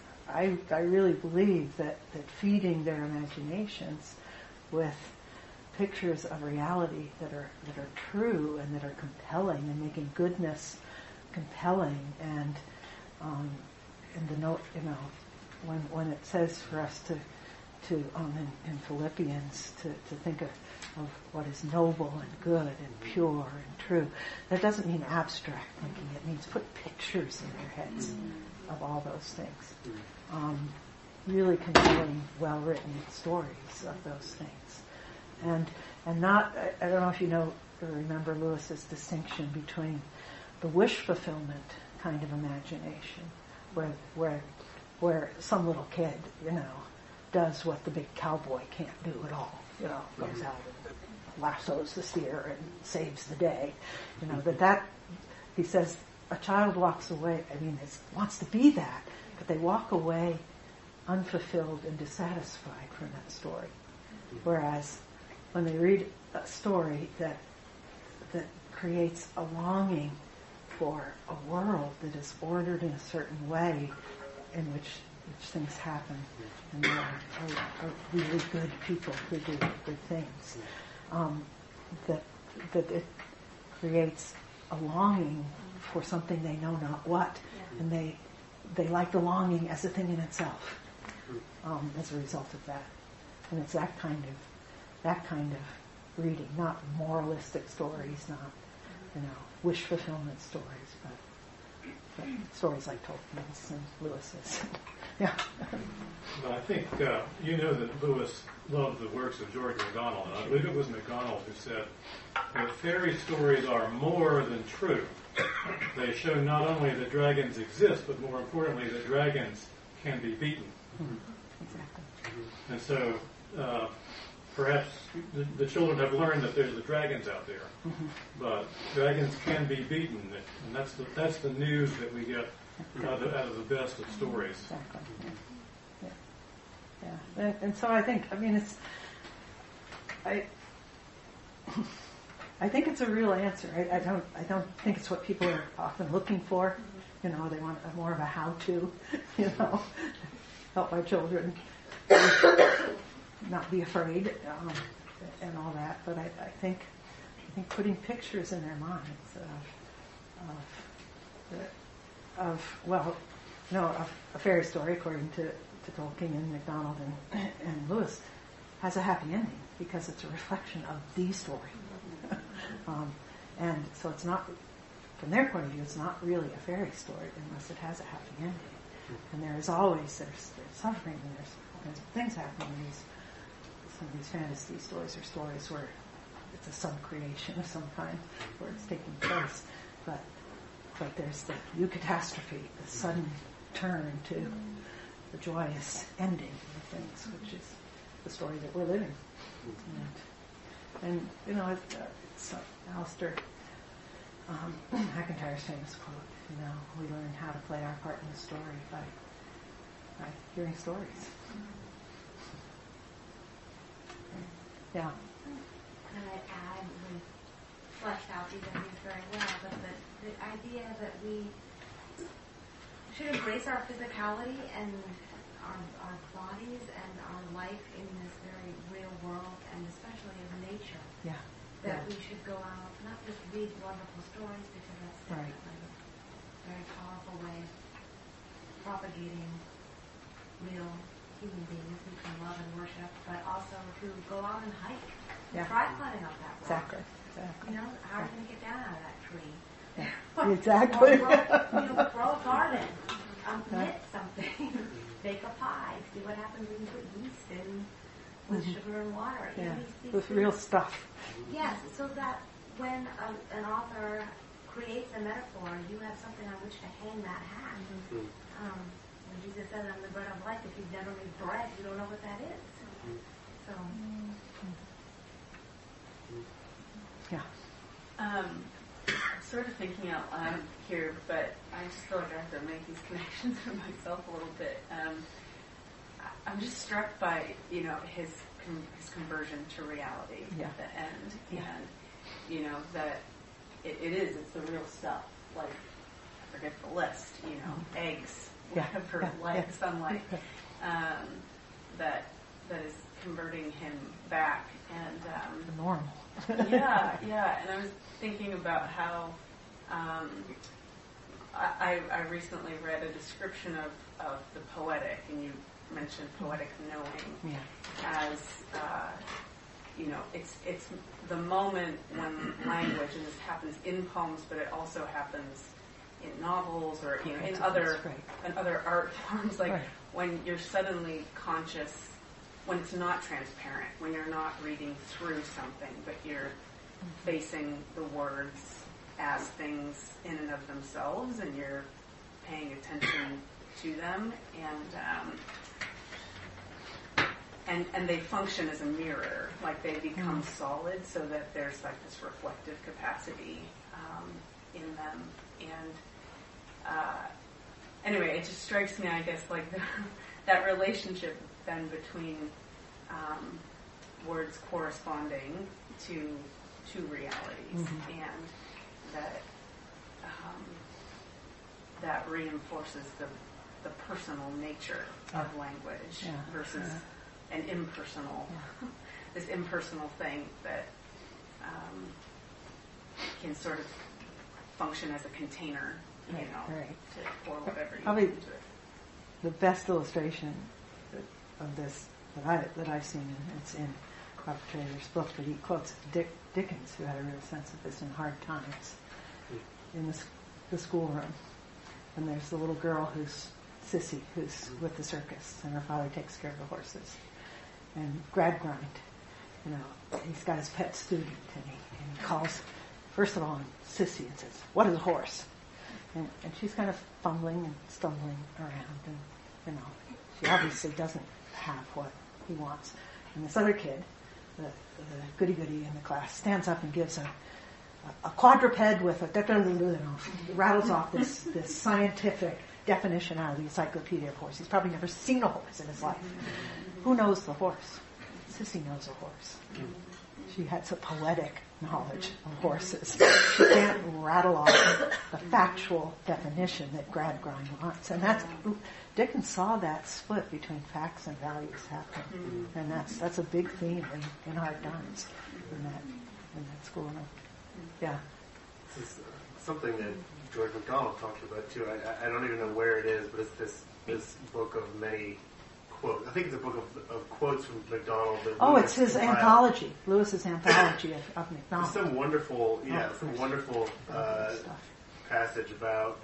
[SPEAKER 2] I really believe that feeding their imaginations with pictures of reality that are true and that are compelling and making goodness compelling. And the note, when it says for us to in Philippians to think of what is noble and good and pure and true, that doesn't mean abstract thinking. It means put pictures in their heads of all those things. Really compelling, well-written stories of those things. And not, I don't know if you know or remember Lewis's distinction between the wish fulfillment kind of imagination, where some little kid, does what the big cowboy can't do at all, goes out and lassos the steer and saves the day, that he says a child walks away, wants to be that, but they walk away unfulfilled and dissatisfied from that story. Whereas when they read a story that creates a longing for a world that is ordered in a certain way, in which things happen, and there are really good people who do good things, that it creates a longing for something they know not what, and they like the longing as a thing in itself, as a result of that. And it's that kind of reading, not moralistic stories, not wish fulfillment stories, but stories like Tolkien's and Lewis's. Yeah.
[SPEAKER 3] Well, I think that Lewis loved the works of George MacDonald, and I believe it was MacDonald who said that fairy stories are more than true. They show not only that dragons exist, but more importantly that dragons can be beaten.
[SPEAKER 2] Exactly.
[SPEAKER 3] And so perhaps the children have learned that there's the dragons out there, but dragons can be beaten, and that's the news that we get out of the best of stories.
[SPEAKER 2] Exactly. Yeah. And so I think, I think it's a real answer. I don't think it's what people are often looking for. They want more of a how-to. Help our children not be afraid and all that. But I think putting pictures in their minds of a fairy story, according to Tolkien and MacDonald and Lewis, has a happy ending because it's a reflection of the story. And so it's not, from their point of view, it's not really a fairy story unless it has a happy ending. And there's suffering, and there's all kinds of things happening in some of these fantasy stories, or stories where it's a sub-creation of some kind, where it's taking place. But there's the eucatastrophe, the sudden turn to the joyous ending of things, which is the story that we're living. And it's Alistair McIntyre's famous quote, we learn how to play our part in the story by hearing stories. Yeah.
[SPEAKER 7] And I add, we fleshed out these ideas very well, but the idea that we should embrace our physicality and our bodies and our life in this very real world, and especially in nature.
[SPEAKER 2] Yeah.
[SPEAKER 7] That we should go out, not just read wonderful stories, because that's definitely a very powerful way of propagating real human beings we can love and worship, but also to go out and hike. Try climbing up that rock.
[SPEAKER 2] Exactly.
[SPEAKER 7] How are you going to get down out of that tree?
[SPEAKER 2] Yeah. Exactly.
[SPEAKER 7] Or grow a garden. Knit something. Bake a pie. See what happens when you put yeast in with sugar and water.
[SPEAKER 2] Yeah.
[SPEAKER 7] These
[SPEAKER 2] with real stuff.
[SPEAKER 7] Yes, so that when an author creates a metaphor, you have something on which to hang that hat. When Jesus says, "I'm the bread of life," if you've never made bread, you don't know what that is. So,
[SPEAKER 2] yeah.
[SPEAKER 4] Sort of thinking out loud here, but I just feel like I have to make these connections for myself a little bit. I'm just struck by his conversion to reality at the end, and that it's the real stuff. Like, I forget the list. Eggs, whatever, light, sunlight. That is converting him back. And
[SPEAKER 2] normal.
[SPEAKER 4] yeah. And I was thinking about how I recently read a description of the poetic, and you mentioned poetic knowing as it's the moment when language, and this happens in poems, but it also happens in novels or in other art forms, like when you're suddenly conscious, when it's not transparent, when you're not reading through something, but you're facing the words as things in and of themselves, and you're paying attention to them, and they function as a mirror, like they become solid, so that there's like this reflective capacity in them. And anyway, it just strikes me, I guess, like that relationship then between words corresponding to realities, and that reinforces the personal nature of language versus an impersonal, this impersonal thing that can sort of function as a container, for whatever you
[SPEAKER 2] probably
[SPEAKER 4] do to it.
[SPEAKER 2] The best illustration of this that I've seen, and it's in Robert Traylor's book, but he quotes Dickens, who had a real sense of this in Hard Times, in the schoolroom. And there's the little girl who's Sissy, who's with the circus, and her father takes care of the horses. And Gradgrind, he's got his pet student, and he calls, first of all, on Sissy and says, "What is a horse?" And she's kind of fumbling and stumbling around, and she obviously doesn't have what he wants. And this other kid, the goody-goody in the class, stands up and gives a quadruped with rattles off this scientific definition out of the Encyclopedia of Horse. He's probably never seen a horse in his life. Who knows the horse? Sissy knows a horse. She has a poetic knowledge of horses. She can't rattle off the factual definition that Gradgrind wants. And Dickens saw that split between facts and values happen. And that's a big theme in Hard Times in that schoolroom. Yeah.
[SPEAKER 6] This is something that George MacDonald talked about too. I don't even know where it is, but it's this book of many quotes. I think it's a book of quotes from MacDonald.
[SPEAKER 2] It's his anthology, Lewis's anthology of MacDonald.
[SPEAKER 6] Some wonderful, passage about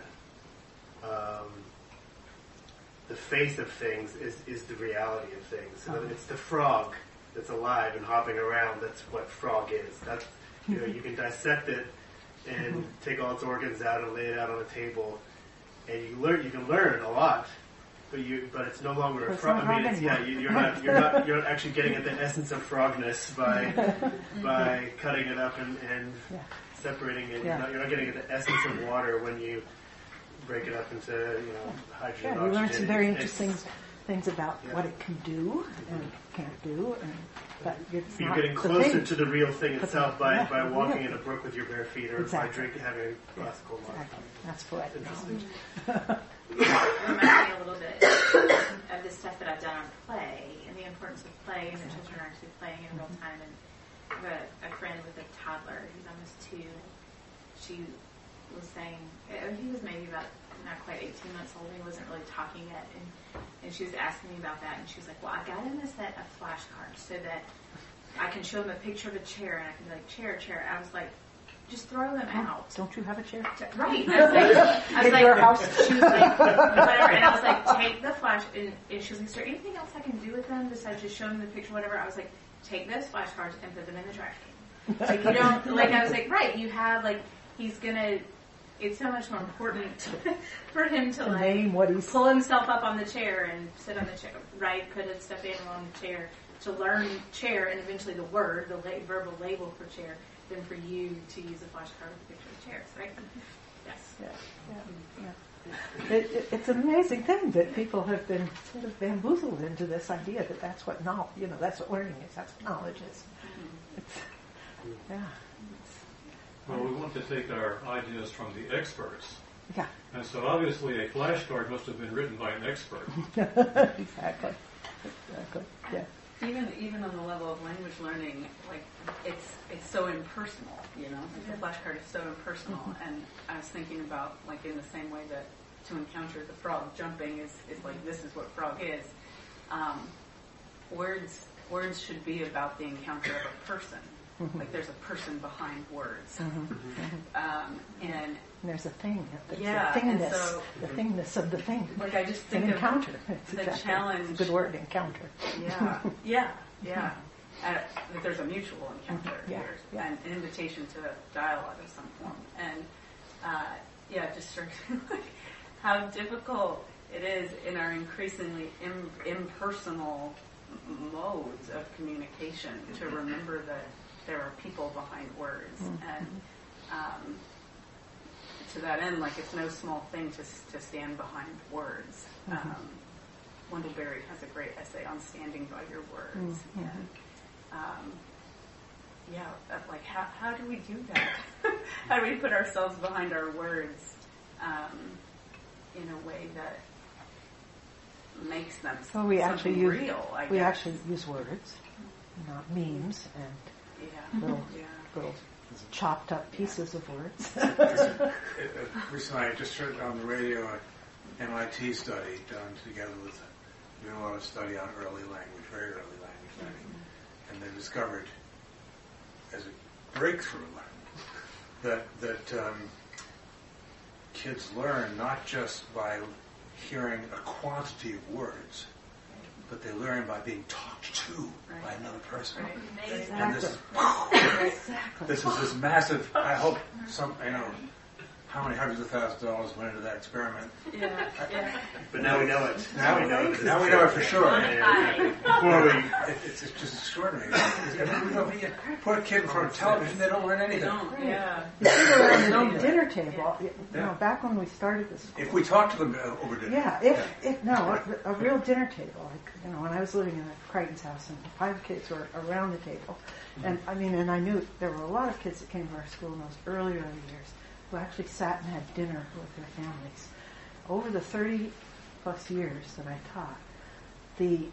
[SPEAKER 6] the face of things is the reality of things. It's the frog that's alive and hopping around. That's what frog is. That's you can dissect it and take all its organs out and lay it out on a table, and you can learn a lot. But it's no longer a frog. I mean, you're not actually getting at the essence of frogness by cutting it up and separating it. You're not getting at the essence of water when you break it up into hydrogen.
[SPEAKER 2] Yeah, you learn some very interesting things about what it can do and can't do, but
[SPEAKER 6] you're getting closer to the real thing itself by walking in a brook with your bare feet, or by having a glass of cold water.
[SPEAKER 2] That's poetic.
[SPEAKER 6] Interesting.
[SPEAKER 9] It reminds me a little bit of the stuff that I've done on play and the importance of play, and the children are actually playing in real time. And I have a friend with a toddler who's almost 2. She was saying, he was maybe about not quite 18 months old, he wasn't really talking yet, and she was asking me about that, and she was like, well, I got him a set of flashcards so that I can show him a picture of a chair, and I can be like, chair. I was like, just throw them out.
[SPEAKER 2] Don't you have a chair?
[SPEAKER 9] Right. I was like, your house. She was like, whatever. And I was like, take the flash. And she was like, is there anything else I can do with them besides just showing them the picture, whatever? I was like, take those flashcards and put them in the trash can. Like, you don't, I was like, right, you have, he's going to, it's so much more important for him to
[SPEAKER 2] name what he's
[SPEAKER 9] pull himself up on the chair and sit on the chair, right? Put a stuffed animal on the chair to learn chair and eventually the word, the verbal label for chair, than for you to use a flashcard with a picture of chairs, right? Yes.
[SPEAKER 2] Yeah. It's an amazing thing that people have been sort of bamboozled into this idea that that's what knowledge, that's what learning is, that's what knowledge is.
[SPEAKER 3] Well, we want to take our ideas from the experts.
[SPEAKER 2] Yeah.
[SPEAKER 3] And so obviously a flashcard must have been written by an expert.
[SPEAKER 2] Exactly. Yeah.
[SPEAKER 4] even on the level of language learning, like it's so impersonal, you know. The flashcard is so impersonal, and I was thinking about, like, in the same way that to encounter the frog jumping is like, this is what frog is. Words should be about the encounter of a person. Like, there's a person behind words. And
[SPEAKER 2] there's a thing.
[SPEAKER 4] Yeah,
[SPEAKER 2] the thingness, so, the thingness of the thing.
[SPEAKER 4] Like, I just think
[SPEAKER 2] an encounter.
[SPEAKER 4] The challenge.
[SPEAKER 2] It's a good word, encounter.
[SPEAKER 4] Yeah. That there's a mutual encounter here, and an invitation to dialogue of some form. And it just strikes me like how difficult it is in our increasingly impersonal modes of communication to remember that there are people behind words. And to that end, like, it's no small thing to stand behind words. Wendell Berry has a great essay on standing by your words. And like, how do we do that? How do we put ourselves behind our words in a way that makes them
[SPEAKER 2] we actually use
[SPEAKER 4] real?
[SPEAKER 2] We actually use words, not memes and little chopped up pieces of words.
[SPEAKER 5] Recently, I just heard on the radio an MIT study done together with doing a lot of study on early language, very early language learning, and they discovered as a breakthrough that kids learn not just by hearing a quantity of words, but they learn by being talked to by another person.
[SPEAKER 4] Right.
[SPEAKER 5] And this is this massive. I hope how many hundreds of thousands of dollars went into that experiment.
[SPEAKER 6] But now we know it.
[SPEAKER 5] Now we know it for sure. It's just extraordinary. You put a kid in front of television, they don't learn anything.
[SPEAKER 2] You sit around the dinner table. Back when we started this school.
[SPEAKER 5] If we talk to them over dinner.
[SPEAKER 2] A real dinner table. Like, when I was living in Crichton's house, and 5 kids were around the table, and I knew there were a lot of kids that came to our school in those early years who actually sat and had dinner with their families. Over the 30 plus years that I taught, the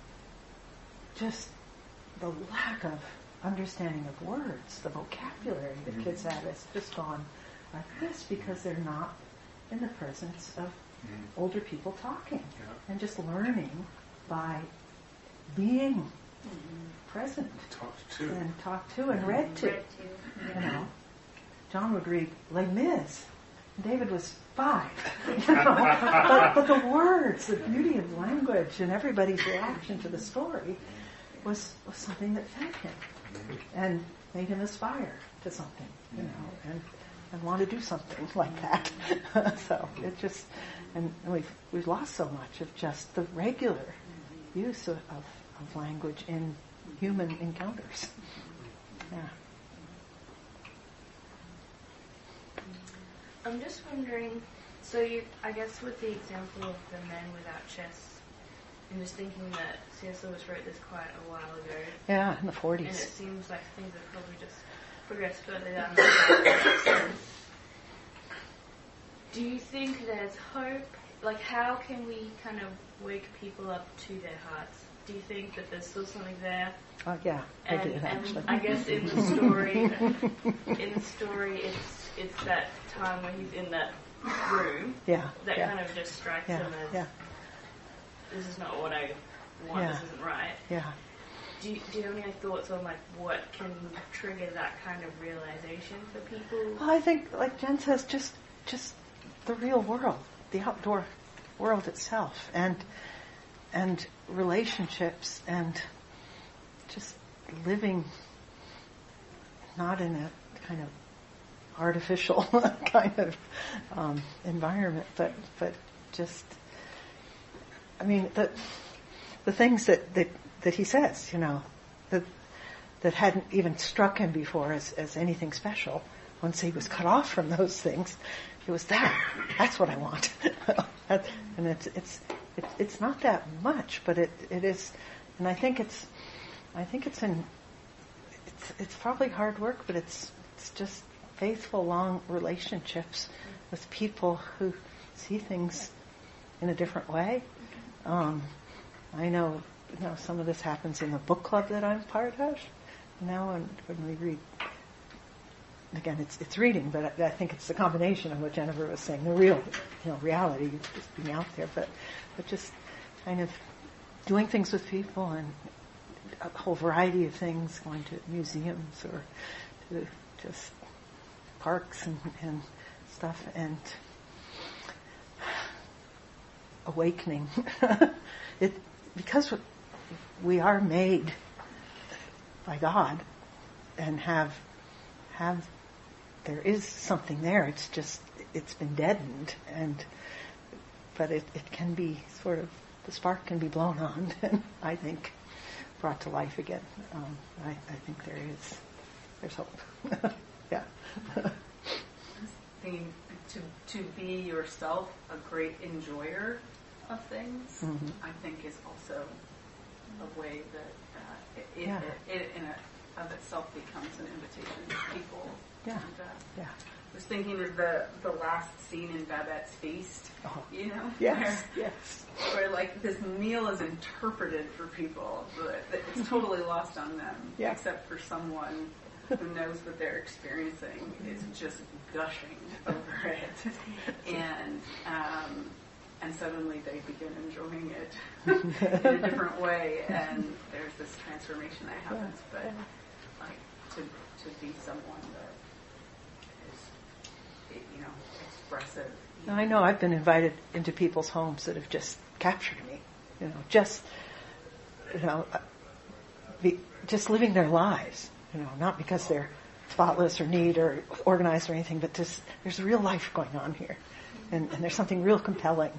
[SPEAKER 2] lack of understanding of words, the vocabulary that kids have has just gone like this because they're not in the presence of older people talking and just learning by being present and talked to and read to. John would read Les Mis. David was 5. But the words, the beauty of language, and everybody's reaction to the story was something that fed him and made him aspire to something, and want to do something like that. So it just, and we've lost so much of just the regular use of language in human encounters.
[SPEAKER 10] I'm just wondering, I guess with the example of the men without chests, I'm just thinking that C.S. Lewis wrote this quite a while ago.
[SPEAKER 2] Yeah, in the 40s.
[SPEAKER 10] And it seems like things have probably just progressed further down the path. Do you think there's hope? Like, how can we kind of wake people up to their hearts? Do you think that there's still something there?
[SPEAKER 2] Oh, yeah, I do, actually.
[SPEAKER 10] And I guess in the story, it's that time when he's in that room that kind of just strikes him as, this is not what I want, this isn't right. Do you have any thoughts on, like, what can trigger that kind of realization for people?
[SPEAKER 2] Well, I think, like Jen says, just the real world, the outdoor world itself, and relationships, and just living not in a kind of artificial kind of environment, but just, I mean, the things that he says, that hadn't even struck him before as anything special. Once he was cut off from those things, it was that's what I want. And it's not that much, but it is, and I think it's probably hard work, but it's just faithful, long relationships with people who see things in a different way. I know some of this happens in the book club that I'm part of. Now, when we read, again, it's reading, but I think it's the combination of what Jennifer was saying, the real, reality, just being out there, but just kind of doing things with people and a whole variety of things, going to museums or to just parks and stuff, and awakening. Because we are made by God and have there is something there. It's been deadened, but it can be sort of, the spark can be blown on and I think brought to life again. I think there's hope. Yeah.
[SPEAKER 4] Thinking to be yourself a great enjoyer of things, I think is also a way that it in of itself becomes an invitation to people.
[SPEAKER 2] Yeah.
[SPEAKER 4] And, I was thinking of the last scene in Babette's Feast,
[SPEAKER 2] Yes.
[SPEAKER 4] where like this meal is interpreted for people, but it's totally lost on them, except for someone who knows what they're experiencing is just gushing over it, and suddenly they begin enjoying it in a different way, and there's this transformation that happens. But like to be someone that is, expressive.
[SPEAKER 2] I know I've been invited into people's homes that have just captured me. Just living their lives. Not because they're spotless or neat or organized or anything, but there's real life going on here, and there's something real compelling,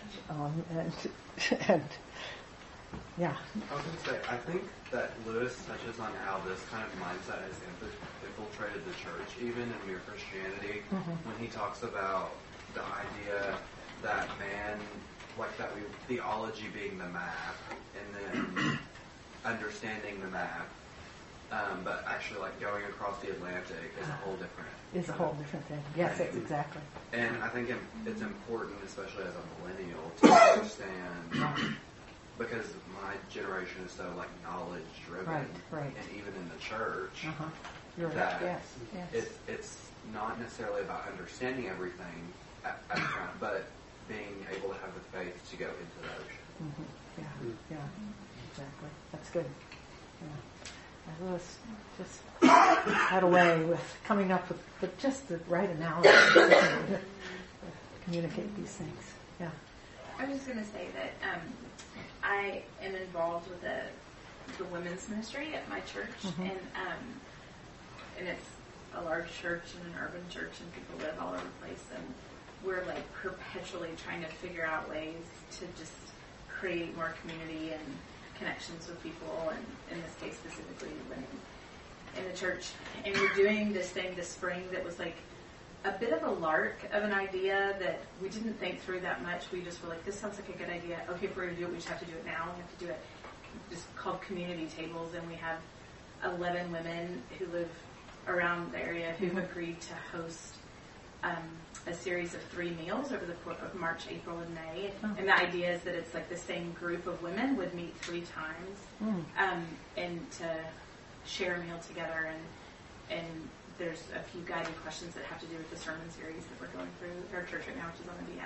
[SPEAKER 2] and yeah.
[SPEAKER 11] I was going to say, I think that Lewis touches on how this kind of mindset has infiltrated the church, even in mere Christianity, when he talks about the idea that theology being the map, and then understanding the map. But actually, like going across the Atlantic is a whole different.
[SPEAKER 2] It's a whole different thing. Yes, it's exactly.
[SPEAKER 11] And I think it's important, especially as a millennial, to understand, because my generation is so like knowledge driven,
[SPEAKER 2] right.
[SPEAKER 11] and even in the church,
[SPEAKER 2] that
[SPEAKER 11] it's not necessarily about understanding everything at front, but being able to have the faith to go into the ocean.
[SPEAKER 2] Yeah, exactly. That's good. Yeah. Lewis just had a way with coming up with just the right analogy to communicate these things. Yeah.
[SPEAKER 9] I was just going to say that I am involved with the women's ministry at my church, and it's a large church and an urban church, and people live all over the place, and we're like perpetually trying to figure out ways to just create more community and connections with people, and in this case specifically women in the church. And we're doing this thing this spring that was like a bit of a lark of an idea that we didn't think through that much. We just were like, this sounds like a good idea. Okay, if we're going to do it, we just have to do it now. We have to do it. Just called community tables, and we have 11 women who live around the area who've agreed to host a series of 3 meals over the course of March, April, and May. And the idea is that it's like the same group of women would meet 3 times and to share a meal together. And there's a few guiding questions that have to do with the sermon series that we're going through our church right now, which is on the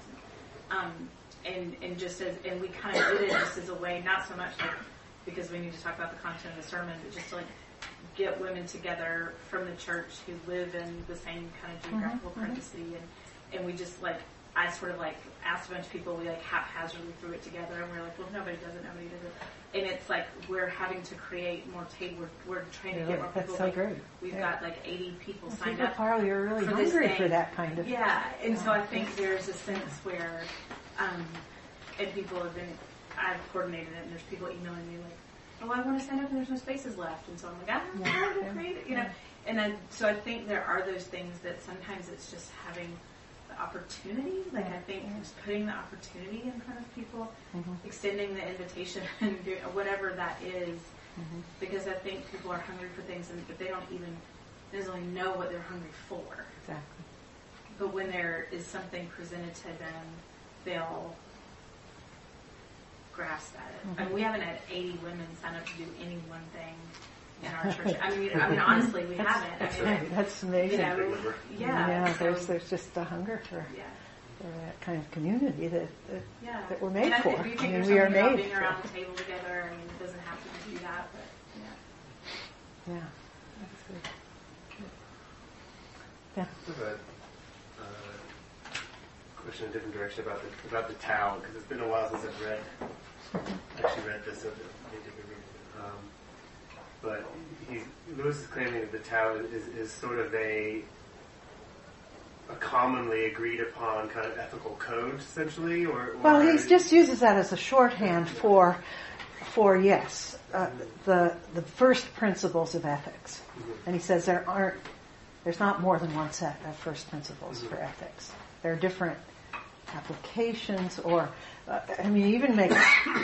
[SPEAKER 9] Beatitudes. And we kind of did it just as a way, not so much like because we need to talk about the content of the sermon, but just to like get women together from the church who live in the same kind of geographical part of the city, and we just like, I sort of like asked a bunch of people, we like haphazardly threw it together, and we're like, well, nobody does it, and it's like we're having to create more tables. We're trying to get more people.
[SPEAKER 2] That's so great.
[SPEAKER 9] We've got like 80 people signed up.
[SPEAKER 2] People probably are really hungry for that kind of.
[SPEAKER 9] Yeah, and so I think there's a sense where, and people have been, I've coordinated it, and there's people emailing me like, oh, I want to sign up and there's no spaces left. And so I'm like, I don't know how to create it, And then, so I think there are those things that sometimes it's just having the opportunity. Like I think just putting the opportunity in front of people, extending the invitation and doing whatever that is. Because I think people are hungry for things, but they don't even necessarily know what they're hungry for.
[SPEAKER 2] Exactly.
[SPEAKER 9] But when there is something presented to them, they'll grasp at it. I mean, we haven't had 80 women sign up to do any one thing in our church. I mean, honestly, we haven't.
[SPEAKER 2] That's amazing. There's just a hunger for that kind of community that we're made for.
[SPEAKER 9] I mean, we are made being around the table together. I mean, it doesn't have to do that, but
[SPEAKER 2] that's good.
[SPEAKER 6] Yeah. Question in a different direction about the Tao, because it's been a while since I've read this. So but Lewis is claiming that the Tao is sort of a commonly agreed upon kind of ethical code, essentially, or
[SPEAKER 2] well, he just uses that as a shorthand for the first principles of ethics, and he says there's not more than one set of first principles for ethics. There are different applications, or he even makes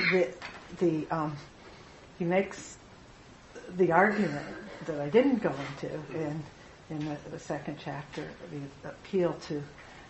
[SPEAKER 2] he makes the argument that I didn't go into in the second chapter, the appeal to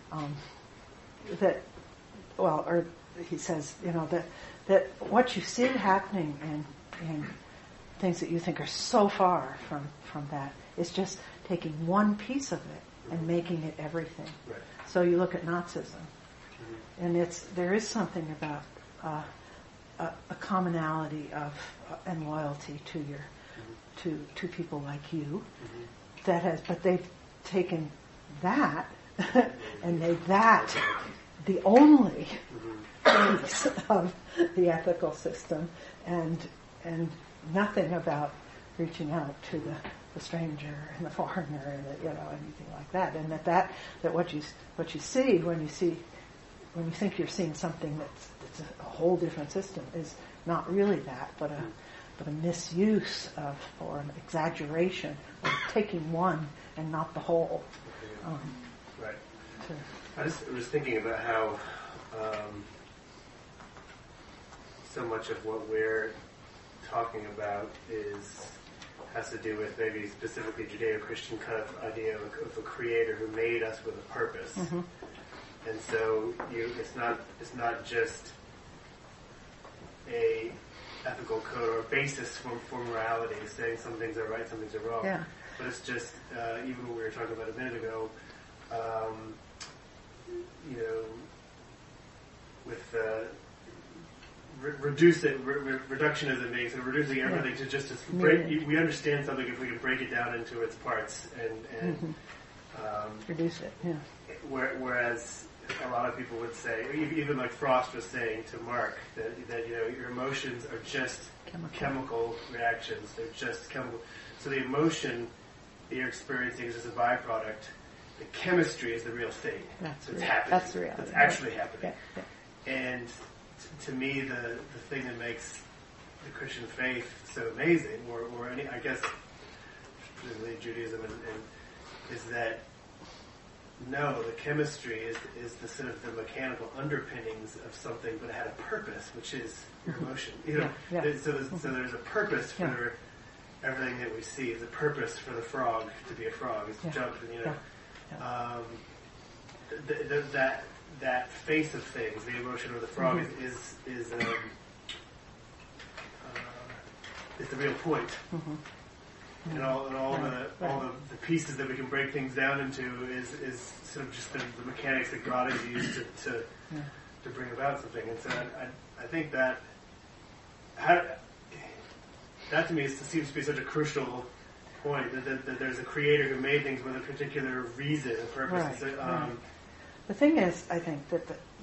[SPEAKER 2] he says, that what you see happening in things that you think are so far from that is just taking one piece of it and making it everything.
[SPEAKER 6] Right.
[SPEAKER 2] So you look at Nazism, and there is something about a commonality of and loyalty to to people like you but they've taken that and made that the only piece of the ethical system, and nothing about reaching out to the stranger and the foreigner and anything like that. And that what you see when you think you're seeing something that's a whole different system is not really that, but a misuse of, or an exaggeration of taking one and not the whole.
[SPEAKER 6] Right. I was thinking about how so much of what we're talking about has to do with maybe specifically Judeo-Christian kind of idea of a creator who made us with a purpose. Mm-hmm. And so it's not just a ethical code or a basis for morality, saying some things are right, some things are wrong.
[SPEAKER 2] Yeah.
[SPEAKER 6] But it's just, even what we were talking about a minute ago, with reductionism being, so reducing everything to just we understand something if we can break it down into its parts and
[SPEAKER 2] reduce it. Yeah.
[SPEAKER 6] Whereas a lot of people would say, even like Frost was saying to Mark, that your emotions are just chemical reactions. They're just chemical. So the emotion that you're experiencing is just a byproduct. The chemistry is the real thing. That's happening.
[SPEAKER 2] That's the reality.
[SPEAKER 6] That's actually happening.
[SPEAKER 2] Yeah.
[SPEAKER 6] And to me, the thing that makes the Christian faith so amazing, or any, I guess, particularly Judaism, is that no, the chemistry is the sort of the mechanical underpinnings of something, but it had a purpose, which is your emotion. So there's a purpose for everything that we see. There's a purpose for the frog to be a frog, is to jump, and that face of things, the emotion of the frog, is the real point. Mm-hmm. And all the pieces that we can break things down into is sort of just the mechanics that God has used to bring about something. And so I think that to me seems to be such a crucial point, that there's a creator who made things with a particular reason, a purpose.
[SPEAKER 2] Right.
[SPEAKER 6] So,
[SPEAKER 2] the thing is, I think that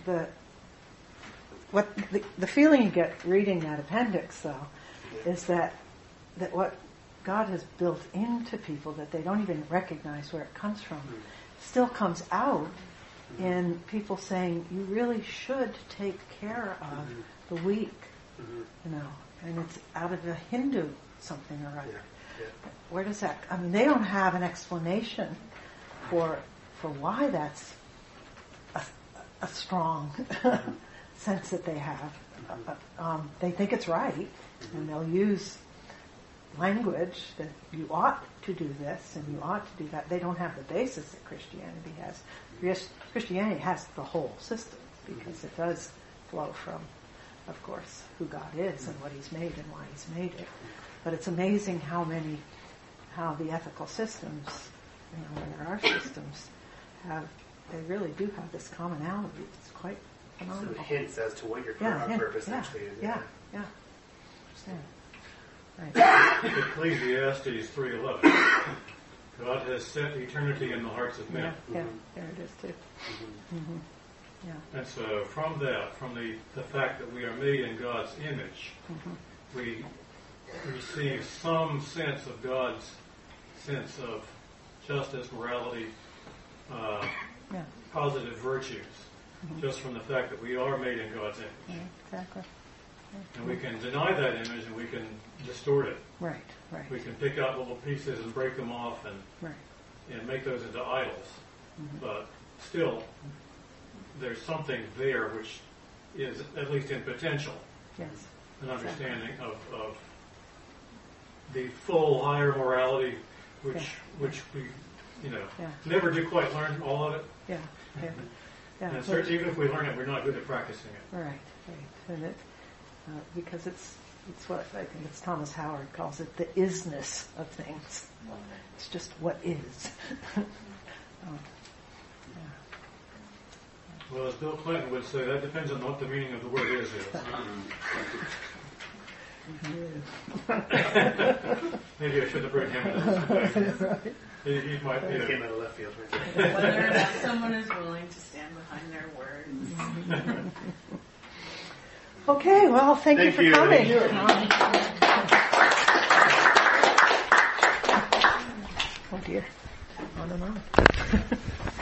[SPEAKER 2] the feeling you get reading that appendix, though, is that what God has built into people that they don't even recognize where it comes from, still comes out in people saying, you really should take care of the weak, and it's out of the Hindu something or other. Yeah. Where does that, they don't have an explanation for why that's a strong sense that they have. They think it's right, and they'll use language that you ought to do this and you ought to do that. They don't have the basis that Christianity has. Christianity has the whole system, because it does flow from of course, who God is and what He's made and why He's made it. But it's amazing how the ethical systems, and there are systems, they really do have this commonality. It's quite phenomenal.
[SPEAKER 6] Some hints as to what your purpose actually is.
[SPEAKER 2] Yeah.
[SPEAKER 3] Right. Ecclesiastes 3:11. God has set eternity in the hearts of men.
[SPEAKER 2] Yeah, there it is too. Mm-hmm. Yeah.
[SPEAKER 3] And so from the fact that we are made in God's image, we receive some sense of God's sense of justice, morality, positive virtues, just from the fact that we are made in God's image.
[SPEAKER 2] Yeah, exactly.
[SPEAKER 3] And we can deny that image and we can distort it.
[SPEAKER 2] Right.
[SPEAKER 3] We can pick out little pieces and break them off and make those into idols. But still, there's something there which is, at least in potential, an understanding of the full higher morality, which we never do quite learn all of it. And certainly, even if we learn it, we're not good at practicing it.
[SPEAKER 2] Right. And because it's what I think it's Thomas Howard calls it, the isness of things. It's just what is.
[SPEAKER 3] Well, as Bill Clinton would say, that depends on what the meaning of the word is. Maybe I should have brought him into this. He might
[SPEAKER 6] came out of left field.
[SPEAKER 4] Whether or not someone is willing to stand behind their words.
[SPEAKER 2] Okay, well, thank you for coming. Oh dear. On and on.